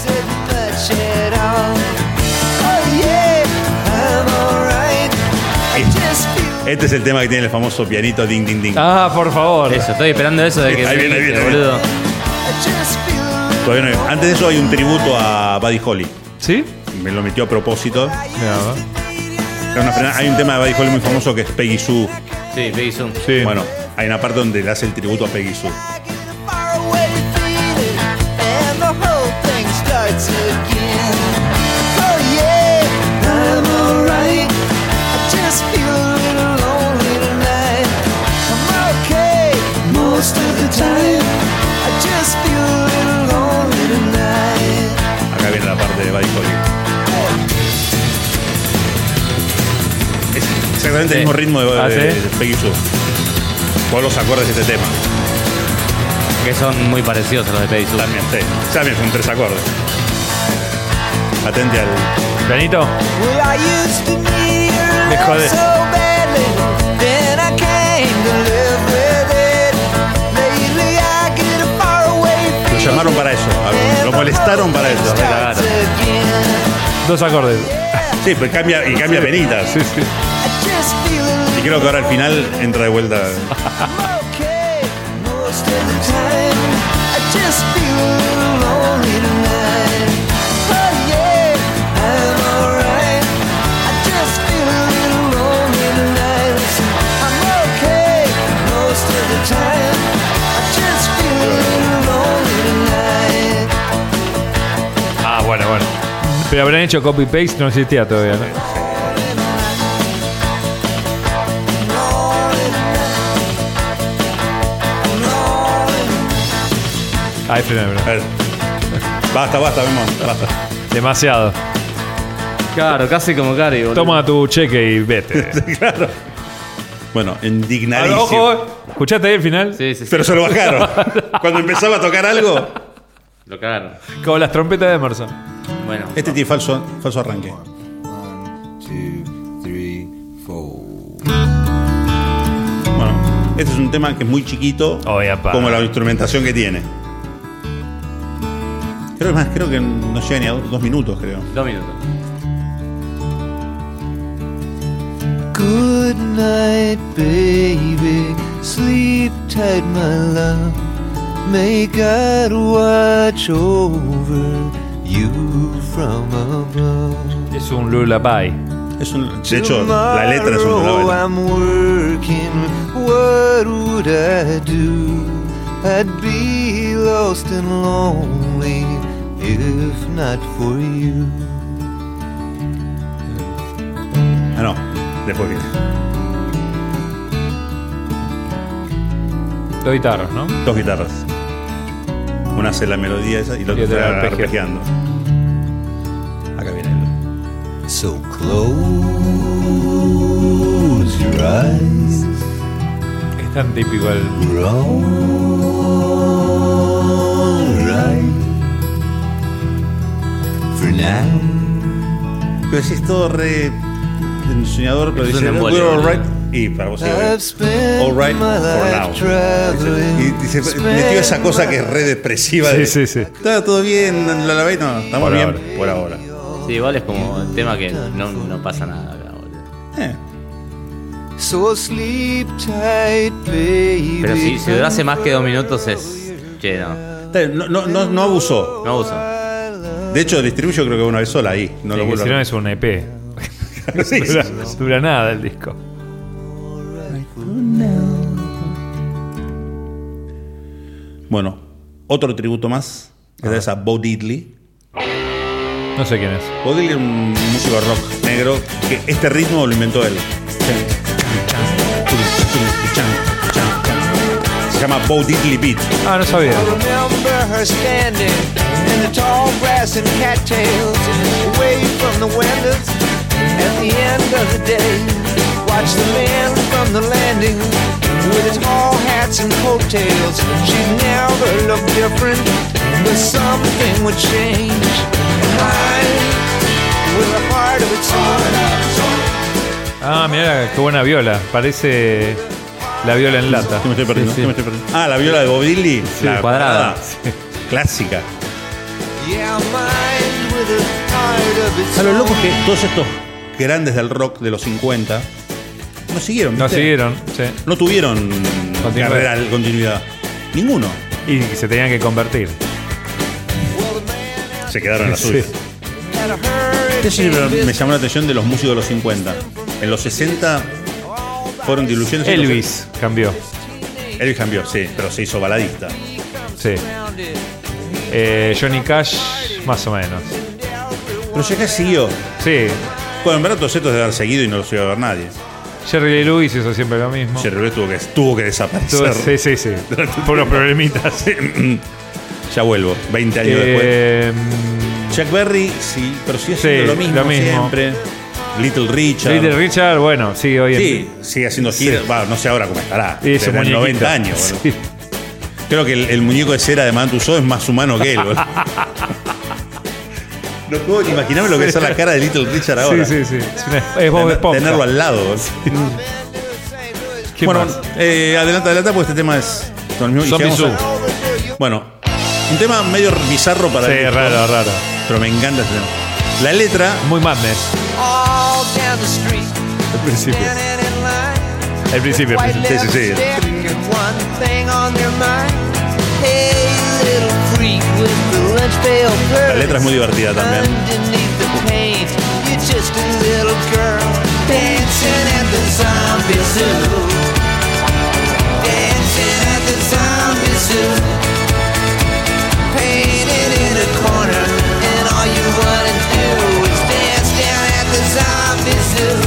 Este es el tema que tiene el famoso pianito ding ding ding. Ah, por favor. Eso, estoy esperando eso de que Ahí viene, boludo. Todavía no hay. Antes de eso hay un tributo a Buddy Holly. ¿Sí? Me lo metió a propósito. Mira, Hay un tema de Buddy Holly muy famoso que es Peggy Sue. Sí, Peggy Sue. sí. Bueno, hay una parte donde le hace el tributo a Peggy Sue. Acá viene la parte de Buddy Holly. Es exactamente el mismo ritmo de Peggy Sue. Por los acordes de este tema. Que son muy parecidos a los de Peggy Sue. También, sí. También son 3 acordes. Atente al... Pianito. Me jode. Lo llamaron para eso. Lo molestaron para eso. 2 acordes. Sí, pues cambia penitas. Sí, sí. Y creo que ahora al final entra de vuelta. Ah, bueno. Pero habrán hecho copy-paste, no existía todavía, ¿no? Ahí frena. A ver. Basta, Memo, basta. Demasiado. Claro, casi como Cari, boludo. Toma tu cheque y vete. Claro. Bueno, Ah, indignadísimo. ojo, ¿escuchaste ahí el final? Sí. Pero se lo bajaron. Cuando empezaba a tocar algo, Lo cagaron. Como las trompetas de Emerson. Bueno. este tiene falso arranque. 2, 3, 4. Bueno, este es un tema que es muy chiquito, como la instrumentación que tiene. Creo que no llega ni a 2 minutos, creo. 2 minutos. Good night, baby. Sleep tight, my love. May God watch over you from above. Es un lullaby. De hecho, la letra es un Tomorrow lullaby. I'm working. What would I do? I'd be lost and lonely if not for you. Ah, no. Después viene. 2 guitarras, ¿no? 2 guitarras. Una hace la melodía esa y la Y otra otra está arpegiando. arpegiando. Acá viene él. So close your eyes. Es tan típico el. We're all right for now. Pero si es todo re enseñador, pero Es dice, un embole, we're all boludo. right. Y para vos I've spent all right my for life now. traveling. Y dice, metió esa cosa que es re depresiva. Sí, de, sí, sí. Está todo bien, la lavé, no, estamos Por bien ahora. por ahora. Sí, igual es como el tema que no pasa nada acá, boludo. So sleep tight, baby. Pero si durase más que 2 minutos es. Che, no. Está bien, no abusó. No abuso. De hecho, distribuyo creo que una vez sola ahí. No Sí, lo que vuelvo si no a... es un EP. Sí, sí, sí. Dura nada el disco. Bueno, otro tributo más. Esta es a Bo Diddley. No sé quién es. Bo Diddley es un músico rock negro que este ritmo lo inventó él. Se llama Bo Diddley Beat. Ah, no sabía. Remember her standing in the tall grass and cattails, away from the windows at the end of the day. Watch the man from the landing with his tall hat hats and coattails. She'd never look different, but something would change. Mine, with a heart of its own. Ah, mira qué buena viola. Parece la viola en lata. ¿Qué me estoy perdiendo? Sí, sí. ¿Qué me estoy perdiendo? Ah, la viola de Bob Dylan. Sí, la cuadrada. Clásica. Yeah, mine, with a heart of its A lo own. loco es que todos estos grandes del rock de los 50 no siguieron. No ¿viste? siguieron, sí. No tuvieron Continuidad. carrera de continuidad. Ninguno. Y se tenían que convertir. Se quedaron en la Sí. suya. Had a hurricane Eso me llamó la atención de los músicos de los 50. En los 60 fueron diluciones. Elvis cambió. Elvis cambió, sí, pero se hizo baladista. Sí. Johnny Cash, más o menos. Pero ya que siguió. Sí. Bueno, en verdad todos estos debe haber seguido y no los iba a ver nadie. Jerry Lee Lewis hizo siempre lo mismo. Jerry Lee tuvo que desaparecer. Sí, sí, sí. Por los problemitas. Ya vuelvo, 20 años después. Eh, Chuck Berry, sí, pero sigue haciendo Sí, lo mismo lo mismo. siempre. Little Richard. Little Richard, bueno, sigue hoy en Sí, sigue haciendo giras. Va, no sé ahora cómo estará. Y su Tendrá muñequito. 90 años. Sí. Bueno. Creo que el muñeco de cera de Madame Tussauds es más humano que él. Boludo. No puedo ni imaginarme lo que es la cara de Little Richard ahora. Sí, sí, sí. Es Bob Esponja. Tenerlo al lado. boludo. ¿Qué Bueno, más? adelanta, porque este tema es. con el mismo- y Zombie llegamos a- Bueno, un tema medio bizarro para Sí, el disco, raro. pero me encanta este tema. La letra, Muy Madness. all down the street. El principio. Standing in line. El principio. White Sí, sí, sí. lipstick and one thing on their mind. Hey, little freak with the lunch pail la purse. letra es muy divertida también. Underneath the paint, you're just a little girl dancing at the zombie zoo. Dancing at the zombie zoo. Painted in a corner, and all you wanna do is dance down at the zombie zoo.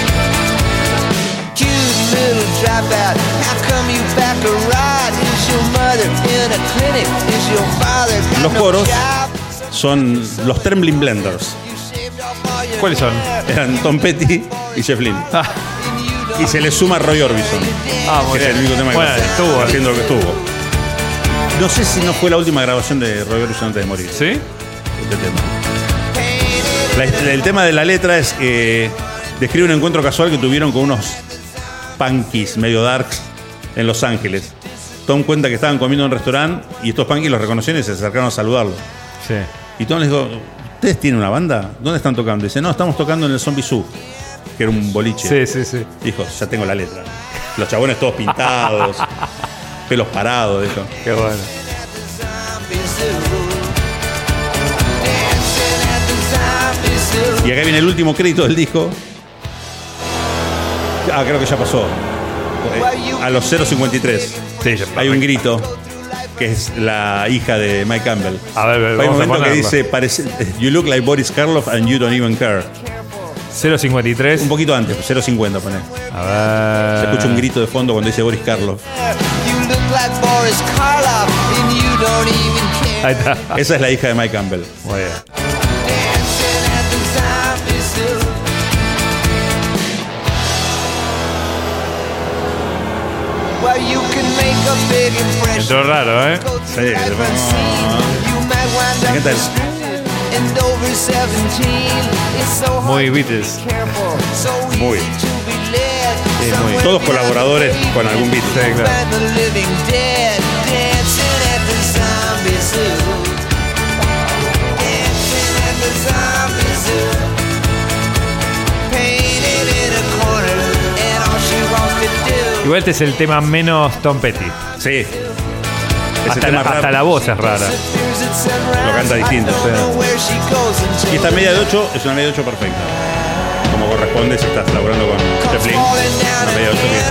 Cute little dropout, how come you back a ride? Is your mother in a clinic? Is your father got Los no coros job? son los Trembling Blenders. You shaved off all your ¿Cuáles son? hair, Eran Tom Petty y Jeff Lynne. Ah, and you don't Y se le suma Roy Orbison, muy que es el bien. único tema Bueno, que estuvo. haciendo lo que estuvo. No sé si no fue la última grabación de Roy Orbison antes de morir. ¿Sí? Este tema. El tema de la letra es describe un encuentro casual que tuvieron con unos punkies medio darks en Los Ángeles. Tom cuenta que estaban comiendo en un restaurante y estos punkies los reconocieron y se acercaron a saludarlo. Sí. Y Tom les dijo, ¿ustedes tienen una banda? ¿Dónde están tocando? Dice, no, estamos tocando en el Zombie Zoo, que era un boliche. Sí, sí, sí. Dijo, ya tengo la letra. Los chabones todos pintados, pelos parados, dijo. Qué bueno. Y acá viene el último crédito del disco. Ah, creo que ya pasó. A los 0.53. Sí, ya Hay un grito que es la hija de Mike Campbell. A ver, Hay un vamos a momento que ponerlo. dice, You look like Boris Karloff and you don't even care. 0.53. Un poquito antes, 0.50 pone. A ver. Se escucha un grito de fondo cuando dice Boris Karloff. You look like Boris Karloff, and you don't even care. Ahí está. Esa es la hija de Mike Campbell. Muy bien. Dancing at the zombie zoo. Well, you can make a big impression. Entró raro, ¿eh? Go Sí, through life vamos. unseen. You might wind Me up encanta el- restricted and over 17. It's so hard Muy to be Beatles. careful, so Muy. easy to be led. Sí, muy. Somewhere Todos down colaboradores the way con algún Beatle. Sí, claro. find the living dead, dancing at the zombie zoo. Dancing at the zombie zoo. Painted in a corner, and all she wants to do. Igual este es el tema menos Tom Petty. Sí. Ese Hasta, tema hasta rap la voz es rara. lo canta distinto. Y esta media de 8 es una media de 8 perfecta. Como corresponde si estás laburando con Zeppelin. Una media de 8 que está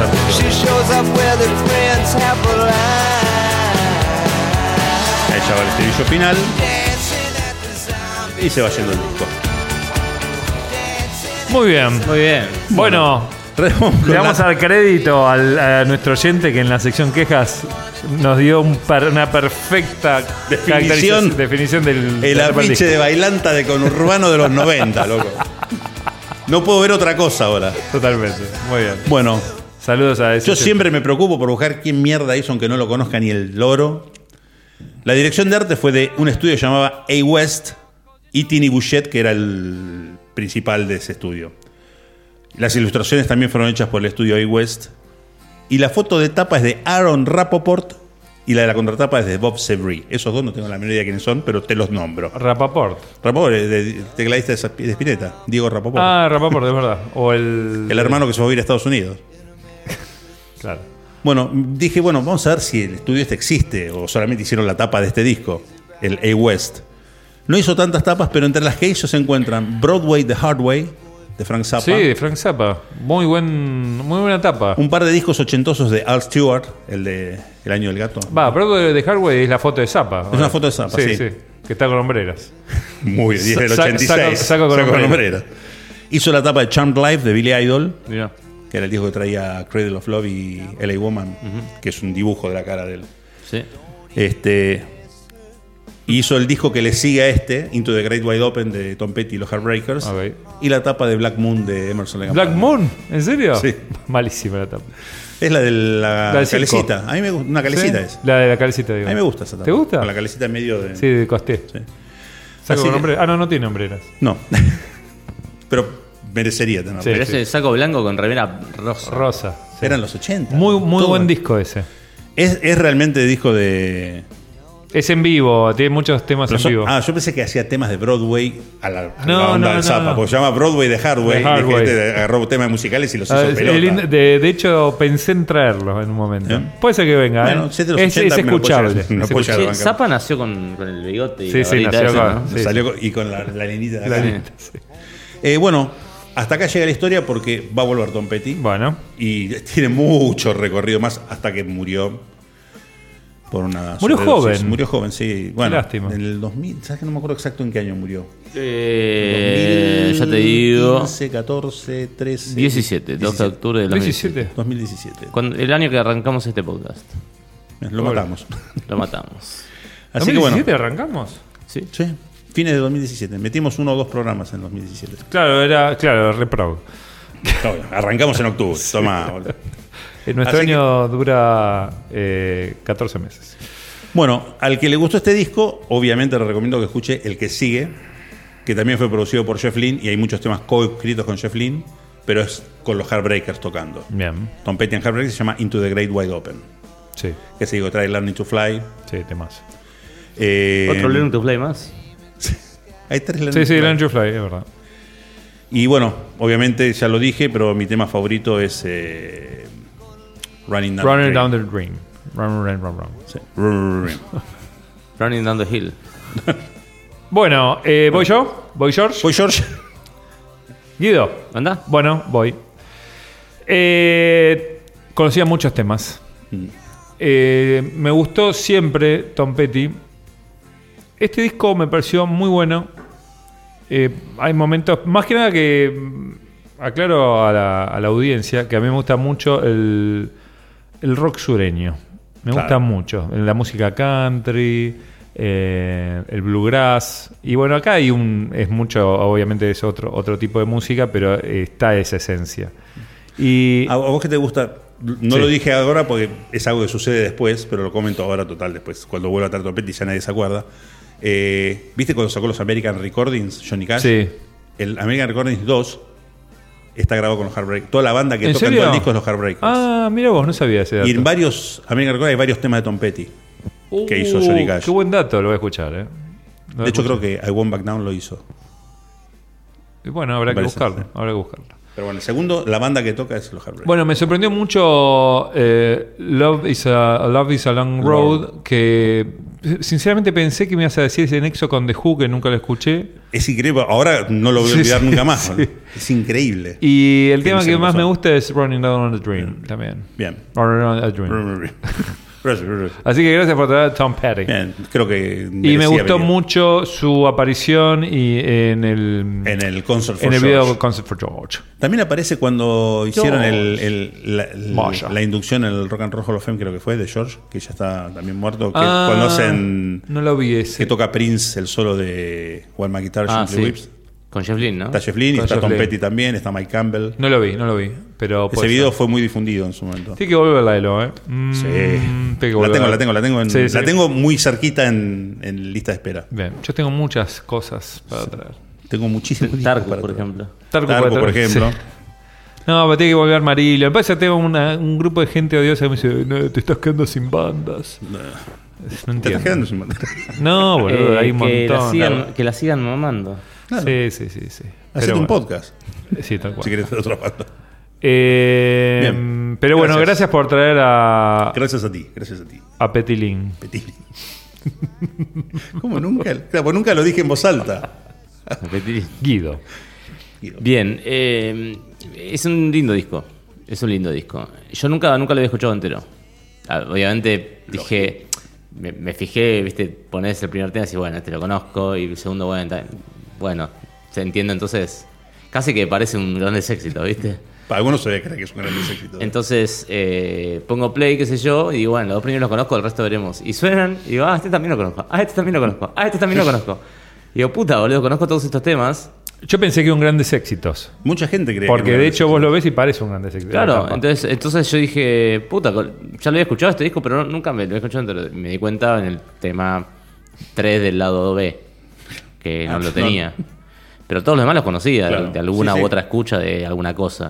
Ahí ya va el estribillo final y se va yendo el disco. Muy bien. Muy bien. Bueno, le vamos a dar crédito a nuestro oyente que en la sección quejas nos dio una perfecta definición del El del afiche disco. de bailanta de conurbano de los 90, loco. No puedo ver otra cosa ahora. Totalmente. Muy bien. Bueno, Saludos a ese. Yo siempre me preocupo por buscar quién mierda hizo, aunque no lo conozca ni el loro. La dirección de arte fue de un estudio llamado A West y Tiny Bouchet, que era el principal de ese estudio. Las ilustraciones también fueron hechas por el estudio A West. Y la foto de tapa es de Aaron Rapoport y la de la contratapa es de Bob Sevry. Esos dos no tengo la menor idea de quiénes son, pero te los nombro. Rapaport. Rapoport, tecladista de Spinetta, Diego Rapoport. Ah, Rapaport, de verdad. O el El hermano que se fue a vivir a Estados Unidos. Claro. Bueno, dije, vamos a ver si el estudio este existe o solamente hicieron la tapa de este disco, el A West. No hizo tantas tapas, pero entre las que hizo se encuentran Broadway The Hard Way, de Frank Zappa. Sí, de Frank Zappa. Muy buena tapa. Un par de discos ochentosos de Al Stewart, el de El Año del Gato. Va, pero de Hardway es la foto de Zappa. Es una foto de Zappa, sí. Que está con hombreras. Muy bien, Sa- del saco- 86. saco con hombreras. hombreras. Hizo la tapa de Charmed Life de Billy Idol, Mirá. que era el disco que traía Cradle of Love y LA Woman, que es un dibujo de la cara de él. Sí. Hizo el disco que le sigue a este, Into the Great Wide Open de Tom Petty y los Heartbreakers, Ok. y la tapa de Black Moon de Emerson Lake and Black Palmer. Moon, ¿en serio? Sí. Malísima la tapa. Es la de la del circo. calecita. A mí me gusta, una calecita Sí, es. La de la calecita, digo. A mí me gusta esa tapa. ¿Te gusta? Con la calecita en medio de... Sí, de Costé. Sí. Saco Así con que- hombreras. Ah, no tiene hombreras. No. Pero merecería tenerlo. Sí. Pero ese saco blanco con remera rosa. Rosa. sí. Eran los 80. Muy Todo. buen disco ese. Es realmente disco de... Es en vivo, tiene muchos temas Pero en vivo. yo pensé que hacía temas de Broadway a la No, onda no, del Zappa, no. porque se llama Broadway de Hardway. The Hard Y Way. gente agarró temas musicales y los Ah, hizo es- pelota. de hecho, pensé en traerlo en un momento. ¿Eh? Puede ser que venga. Bueno, ¿eh? si es de los es 80, me lo escuchable. puedo llevar. Me lo es puedo escuchable. llevar. Sí, Zappa nació con el bigote y Sí, la sí, varita nació esa, con- ¿no? sí. Salió y con la linita de La acá. neta, sí. Bueno, hasta acá llega la historia porque va a volver Tom Petty. Bueno, Y tiene mucho recorrido más hasta que murió por una Murió sobredosis. joven. Murió joven, sí. Bueno, lástima. en el 2000, ¿sabes que no me acuerdo exacto en qué año murió? Ya te digo. 15, 14, 13. 17, 12 de octubre de 17. 2017. El año que arrancamos este podcast. Lo matamos. Lo matamos. Así que bueno. ¿2017 arrancamos? Sí. Sí, fines de 2017. Metimos 1 o 2 programas en 2017. Claro, re proud. No, arrancamos en octubre. Toma, boludo. Nuestro Así que- año dura 14 meses. Bueno, al que le gustó este disco, obviamente le recomiendo que escuche el que sigue, que también fue producido por Jeff Lynne y hay muchos temas co-escritos con Jeff Lynne, pero es con los Heartbreakers tocando. Bien. Tom Petty and Heartbreakers se llama Into the Great Wide Open, Sí, que se digo, trae Learning to Fly. sí, temas. Otro Learn to Play más. Hay 3 Learning Sí, to sí, Fly. Learn to Fly, es verdad. Y bueno, obviamente ya lo dije, pero mi tema favorito es Running Down, Running the Down Drain. the Dream. Run. Sí. Running Down the Hill. Bueno, ¿voy yo? ¿Voy George? Voy, George. Guido. ¿Anda? Bueno, voy. Conocía muchos temas. Me gustó siempre Tom Petty. Este disco me pareció muy bueno. Hay momentos, más que nada que aclaro a la audiencia que a mí me gusta mucho el rock sureño. Me Claro. gusta mucho. La música country, el bluegrass. Y bueno, acá hay es mucho, obviamente es otro tipo de música, pero está esa esencia. Y ¿A vos qué te gusta? No Sí. lo dije ahora porque es algo que sucede después, pero lo comento ahora total después. Cuando vuelva a traer Tom Petty ya nadie se acuerda. ¿Viste cuando sacó los American Recordings, Johnny Cash? Sí. El American Recordings 2 está grabado con los Heartbreakers. Toda la banda que ¿En toca en serio? todo el disco es los Heartbreakers. Ah, mira vos, no sabía ese dato. Y en varios American Recordings hay varios temas de Tom Petty que hizo Johnny Cash. Qué buen dato, lo voy a escuchar. Lo voy a De hecho, escuchar. creo que I Won't Back Down lo hizo. Y bueno, habrá que Parece, buscarlo. sí. Habrá que buscarlo. Pero bueno, el segundo, la banda que toca es los Heartbreakers. Bueno, me sorprendió mucho Love is a Long Road, que sinceramente pensé que me ibas a decir ese nexo con The Who, que nunca lo escuché. Es increíble. Ahora no lo voy a Sí, olvidar sí, nunca más. sí. boludo. Es increíble. Y el Que tema no sé que qué más pasó. me gusta es Running Down on the Dream, también. Bien. Running Down on the Dream. Bien, Así que gracias por traer a Tom Petty. creo que Y me merecía gustó venir. mucho su aparición y en el Concert for en el George. video Concert for George. También aparece cuando hicieron Masha. la inducción en el Rock and Roll Hall of Fame, creo que fue, de George, que ya está también muerto. Que cuando hacen no lo vi ese. que toca Prince el solo de While My Guitar Ah, Gently sí. Weeps. Con Jeff Lynne, ¿no? Está Jeff Lynne, Con está Jeff Tom Lynne. Petty también, está Mike Campbell. No lo vi. Pero Ese puede video ser. fue muy difundido en su momento. Tiene que volverla, Elo, ¿eh? Sí. Tiene que La volverla. tengo, Sí, sí. la tengo muy cerquita en lista de espera. Bien, yo tengo muchas cosas para traer. Tengo muchísimos discos Tarku, para por traer. ejemplo. Tarku Tarku, puede por traer, ejemplo. sí. No, pero tiene que volver Marillion. Me parece que tengo un grupo de gente odiosa que me dice, no, te estás quedando sin bandas. No Te entiendo. estás quedando sin bandera. No, boludo, hay un montón. Que la sigan mamando. Sí. Hacete Pero un bueno. podcast, Sí, tal cual. si querés hacer otra banda. Bien. Pero bueno, gracias por traer Gracias a ti. a Petilín. Petini. ¿Cómo nunca? Claro, pues nunca lo dije en voz alta. Guido. Bien, es un lindo disco. Yo nunca lo había escuchado entero. Obviamente dije, me fijé, viste, ponés el primer tema y decís, bueno, este lo conozco. Y el segundo, bueno, se entiende. Entonces, casi que parece un gran éxito, viste. Para algunos se ve que es un gran éxito. Entonces pongo play, qué sé yo, y digo, bueno, los dos primeros los conozco, el resto veremos. Y suenan, y digo, este también lo conozco, este también lo conozco, este también lo conozco. Y digo, puta, boludo, conozco todos estos temas. Yo pensé que eran grandes éxitos. Mucha gente cree Porque que de hecho vos lo ves y parece un grandes éxito. Claro, entonces yo dije, puta, ya lo había escuchado este disco, pero nunca me lo había escuchado entero. Me di cuenta en el tema 3 del lado B, que no lo tenía. Pero todos los demás los conocía, Claro. de alguna Sí, u sí. otra escucha de alguna cosa.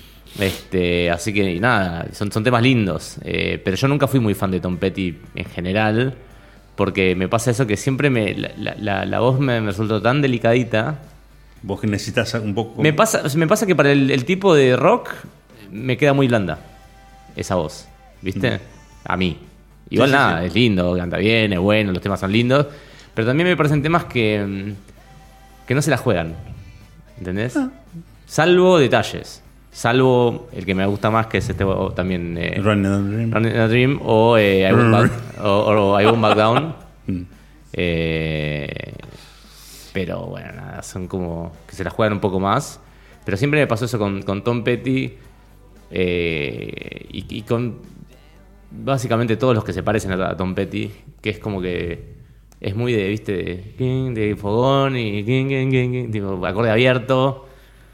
Así que y nada, son temas lindos. Pero yo nunca fui muy fan de Tom Petty en general, porque me pasa eso que siempre la voz me resultó tan delicadita. Vos que necesitas un poco. Me pasa que para el tipo de rock me queda muy blanda esa voz, ¿viste? A mí. Igual Sí, nada, sí. es lindo, canta bien, es bueno, los temas son lindos, pero también me parecen temas que no se la juegan, ¿entendés? Salvo detalles, salvo el que me gusta más, que es este también Running on a Dream. Running in a Dream o I Won't Back Down. Mm. Pero bueno, nada, son como que se la juegan un poco más. Pero siempre me pasó eso con Tom Petty y con básicamente todos los que se parecen a Tom Petty, que es como que es muy de, viste, de fogón y tipo, acorde abierto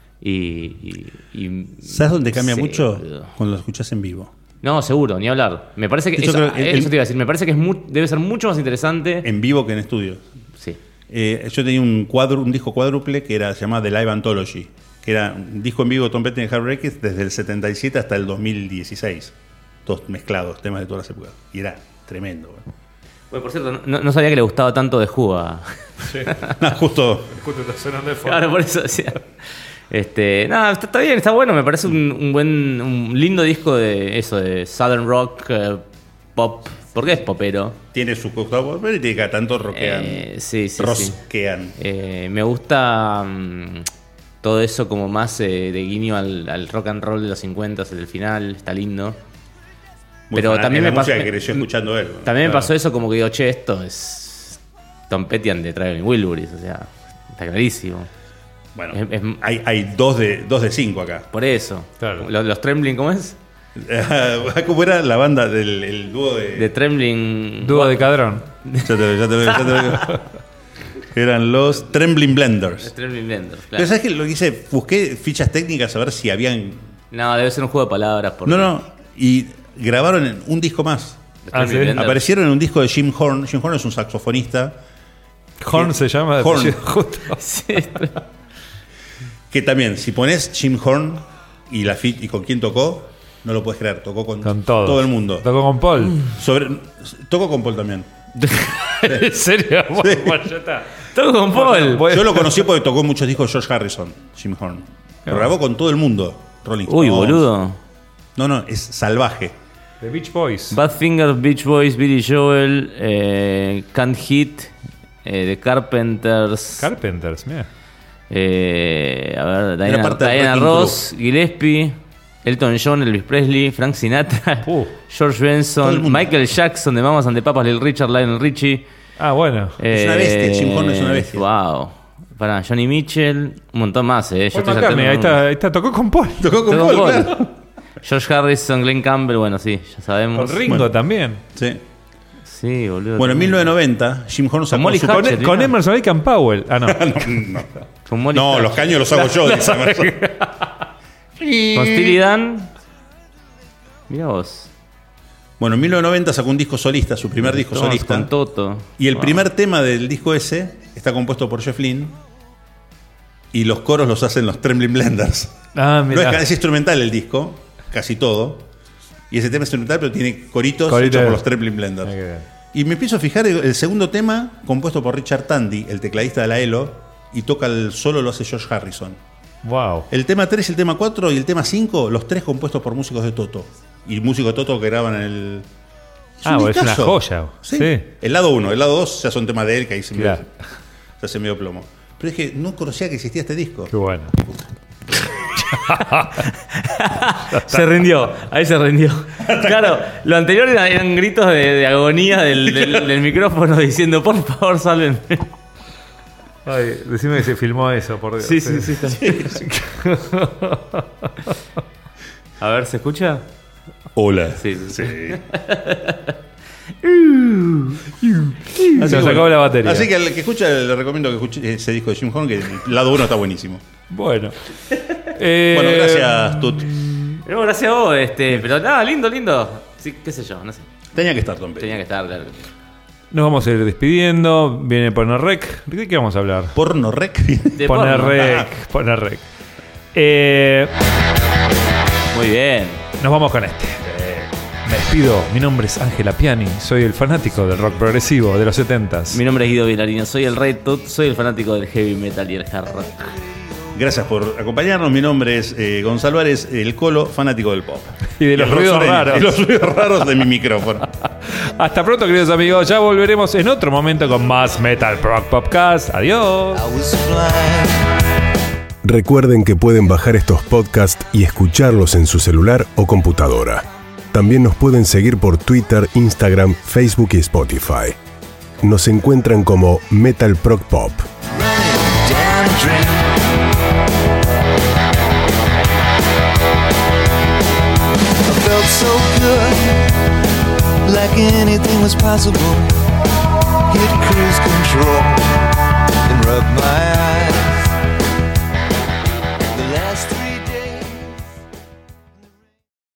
y ¿Sabes dónde cambia sí, mucho? boludo. Cuando lo escuchas en vivo. No, seguro, ni hablar. Me parece que Yo eso, creo que eso te iba a decir, me parece que debe ser mucho más interesante. En vivo que en estudio. Sí. Yo tenía un disco cuádruple que se llamaba The Live Anthology, que era un disco en vivo de Tom Petty en Heartbreakers desde el 77 hasta el 2016. Todos mezclados, temas de todas las épocas. Y era tremendo. Bueno, por cierto, no sabía que le gustaba tanto de Juga. No, justo. está sonando de fondo. Claro, por eso decía. Nada, está bien, está bueno. Me parece un lindo disco de eso, de Southern Rock, pop. Porque es popero. Tiene su costado, pero tiene que tanto rockean. Sí. Rosquean. Me gusta todo eso como más de guiño al rock and roll de los 50, el del final, está lindo. Muy Pero fan- también es me la pasó. música que creció escuchando él. También me Claro. pasó eso como que digo, che, esto es Tom Petty and the Traveling Wilburys, o sea, está clarísimo. Bueno, Es- hay dos de 5 acá. Por eso. Claro. Los Trembling, ¿cómo es? ¿Cómo era la banda el dúo de. De Trembling. Dúo de Cadrón. Ya te lo digo. Eran los Trembling Blenders. Trembling Blenders, Pero claro. ¿sabes qué? Lo que hice, busqué fichas técnicas a ver si habían. No, debe ser un juego de palabras. Porque No. Y grabaron en un disco más. los Ah, Trembling ¿sí? Blenders- Aparecieron en un disco de Jim Horn. Jim Horn es un saxofonista Horn se llama. de Horn. apellido justo. Sí. que también, si pones Jim Horn y con quién tocó, no lo puedes creer. Tocó con Con todo. todo el mundo. Tocó con Paul. Tocó con Paul también. ¿En serio? Bueno, ya está. Todo con Paul. Voy- Yo lo conocí porque tocó muchos discos de George Harrison, Jim Horn. Lo grabó con todo el mundo. Rolling Uy, Stones. boludo. No, es salvaje. The Beach Boys. Badfinger, Beach Boys, Billy Joel, Can't Hit, The Carpenters. Carpenters, mira. A ver, Era parte del Diana Wrecking Ross, Gillespie, Elton John, Elvis Presley, Frank Sinatra, George Todo el Benson, mundo. Michael Jackson, de Mamas and the Papas, Little Richard, Lionel Richie. Ah, bueno. Es una bestia, Jim Horn es una bestia. Wow. Para Johnny Mitchell, un montón más, Yo Paul estoy McCartney, saltando ahí está. Tocó con Paul. Tocó con Tocó Paul, con Paul. claro. George Harrison, Glenn Campbell, bueno, sí, ya Con sabemos. Ringo también. Sí. Sí, boludo. Bueno, en 1990, Jim Horn sacó Molly su... Hatchet. Con Emerson Lake and Powell. Ah, no. Con Molly No, Hatchet. los caños los hago yo, dice Emerson. Con Steely Dan. Mirá vos. Bueno, en 1990 sacó un disco solista, su primer disco Stones solista. Con Toto. Y el primer tema del disco ese está compuesto por Jeff Lynne. Y los coros los hacen los Trembling Blenders. Ah, No mira. es instrumental el disco, casi todo. Y ese tema es instrumental, pero tiene coritos Coritos. hechos por los Trembling Blenders. Qué bien. Y me empiezo a fijar el segundo tema, compuesto por Richard Tandy, el tecladista de la ELO, y toca el solo lo hace George Harrison. Wow. El tema 3, el tema 4 y el tema 5, los tres compuestos por músicos de Toto. Y músicos de Toto que graban en el... Ah, bueno, es una discazo. joya. Sí. Sí. El lado 1, el lado 2 ya son temas de él, que ahí se, Claro. se hace medio plomo. Pero es que no conocía que existía este disco. Qué bueno. Se rindió, ahí se rindió. Claro, lo anterior eran gritos de agonía del micrófono diciendo, por favor, sálvenme. Ay, decime que se filmó eso, por Dios. Sí. A ver, ¿se escucha? Hola. Sí. Se nos acabó la batería. Así que al que escucha, le recomiendo que escuche ese disco de Jim Horn, que el lado 1 está buenísimo. Bueno. Bueno, gracias, Tut. No, gracias a vos, pero nada, lindo. Sí, qué sé yo, no sé. Tenía que estar, Tom Petty. Tenía que estar, claro. Nos vamos a ir despidiendo. Viene Poner Rec. ¿De qué vamos a hablar? Porno rec. De Poner porno. Rec. Poner Rec. Muy bien. Nos vamos con este. Me despido. Mi nombre es Ángela Piani. Soy el fanático del rock progresivo de los 70s. Mi nombre es Guido Vilarino, soy el Rey Tut, soy el fanático del heavy metal y el hard rock. Gracias por acompañarnos. Mi nombre es Gonzalo Ares, el Colo, fanático del pop. Y de los el rock ruidos sureño. raros. Y los ruidos raros de mi micrófono. Hasta pronto, queridos amigos. Ya volveremos en otro momento con más Metal Rock Podcast. Adiós. I was flying. Recuerden que pueden bajar estos podcasts y escucharlos en su celular o computadora. También nos pueden seguir por Twitter, Instagram, Facebook y Spotify. Nos encuentran como Metal Prog Pop. Running down a drain. I felt so good, like anything was possible. Hit cruise control and rub my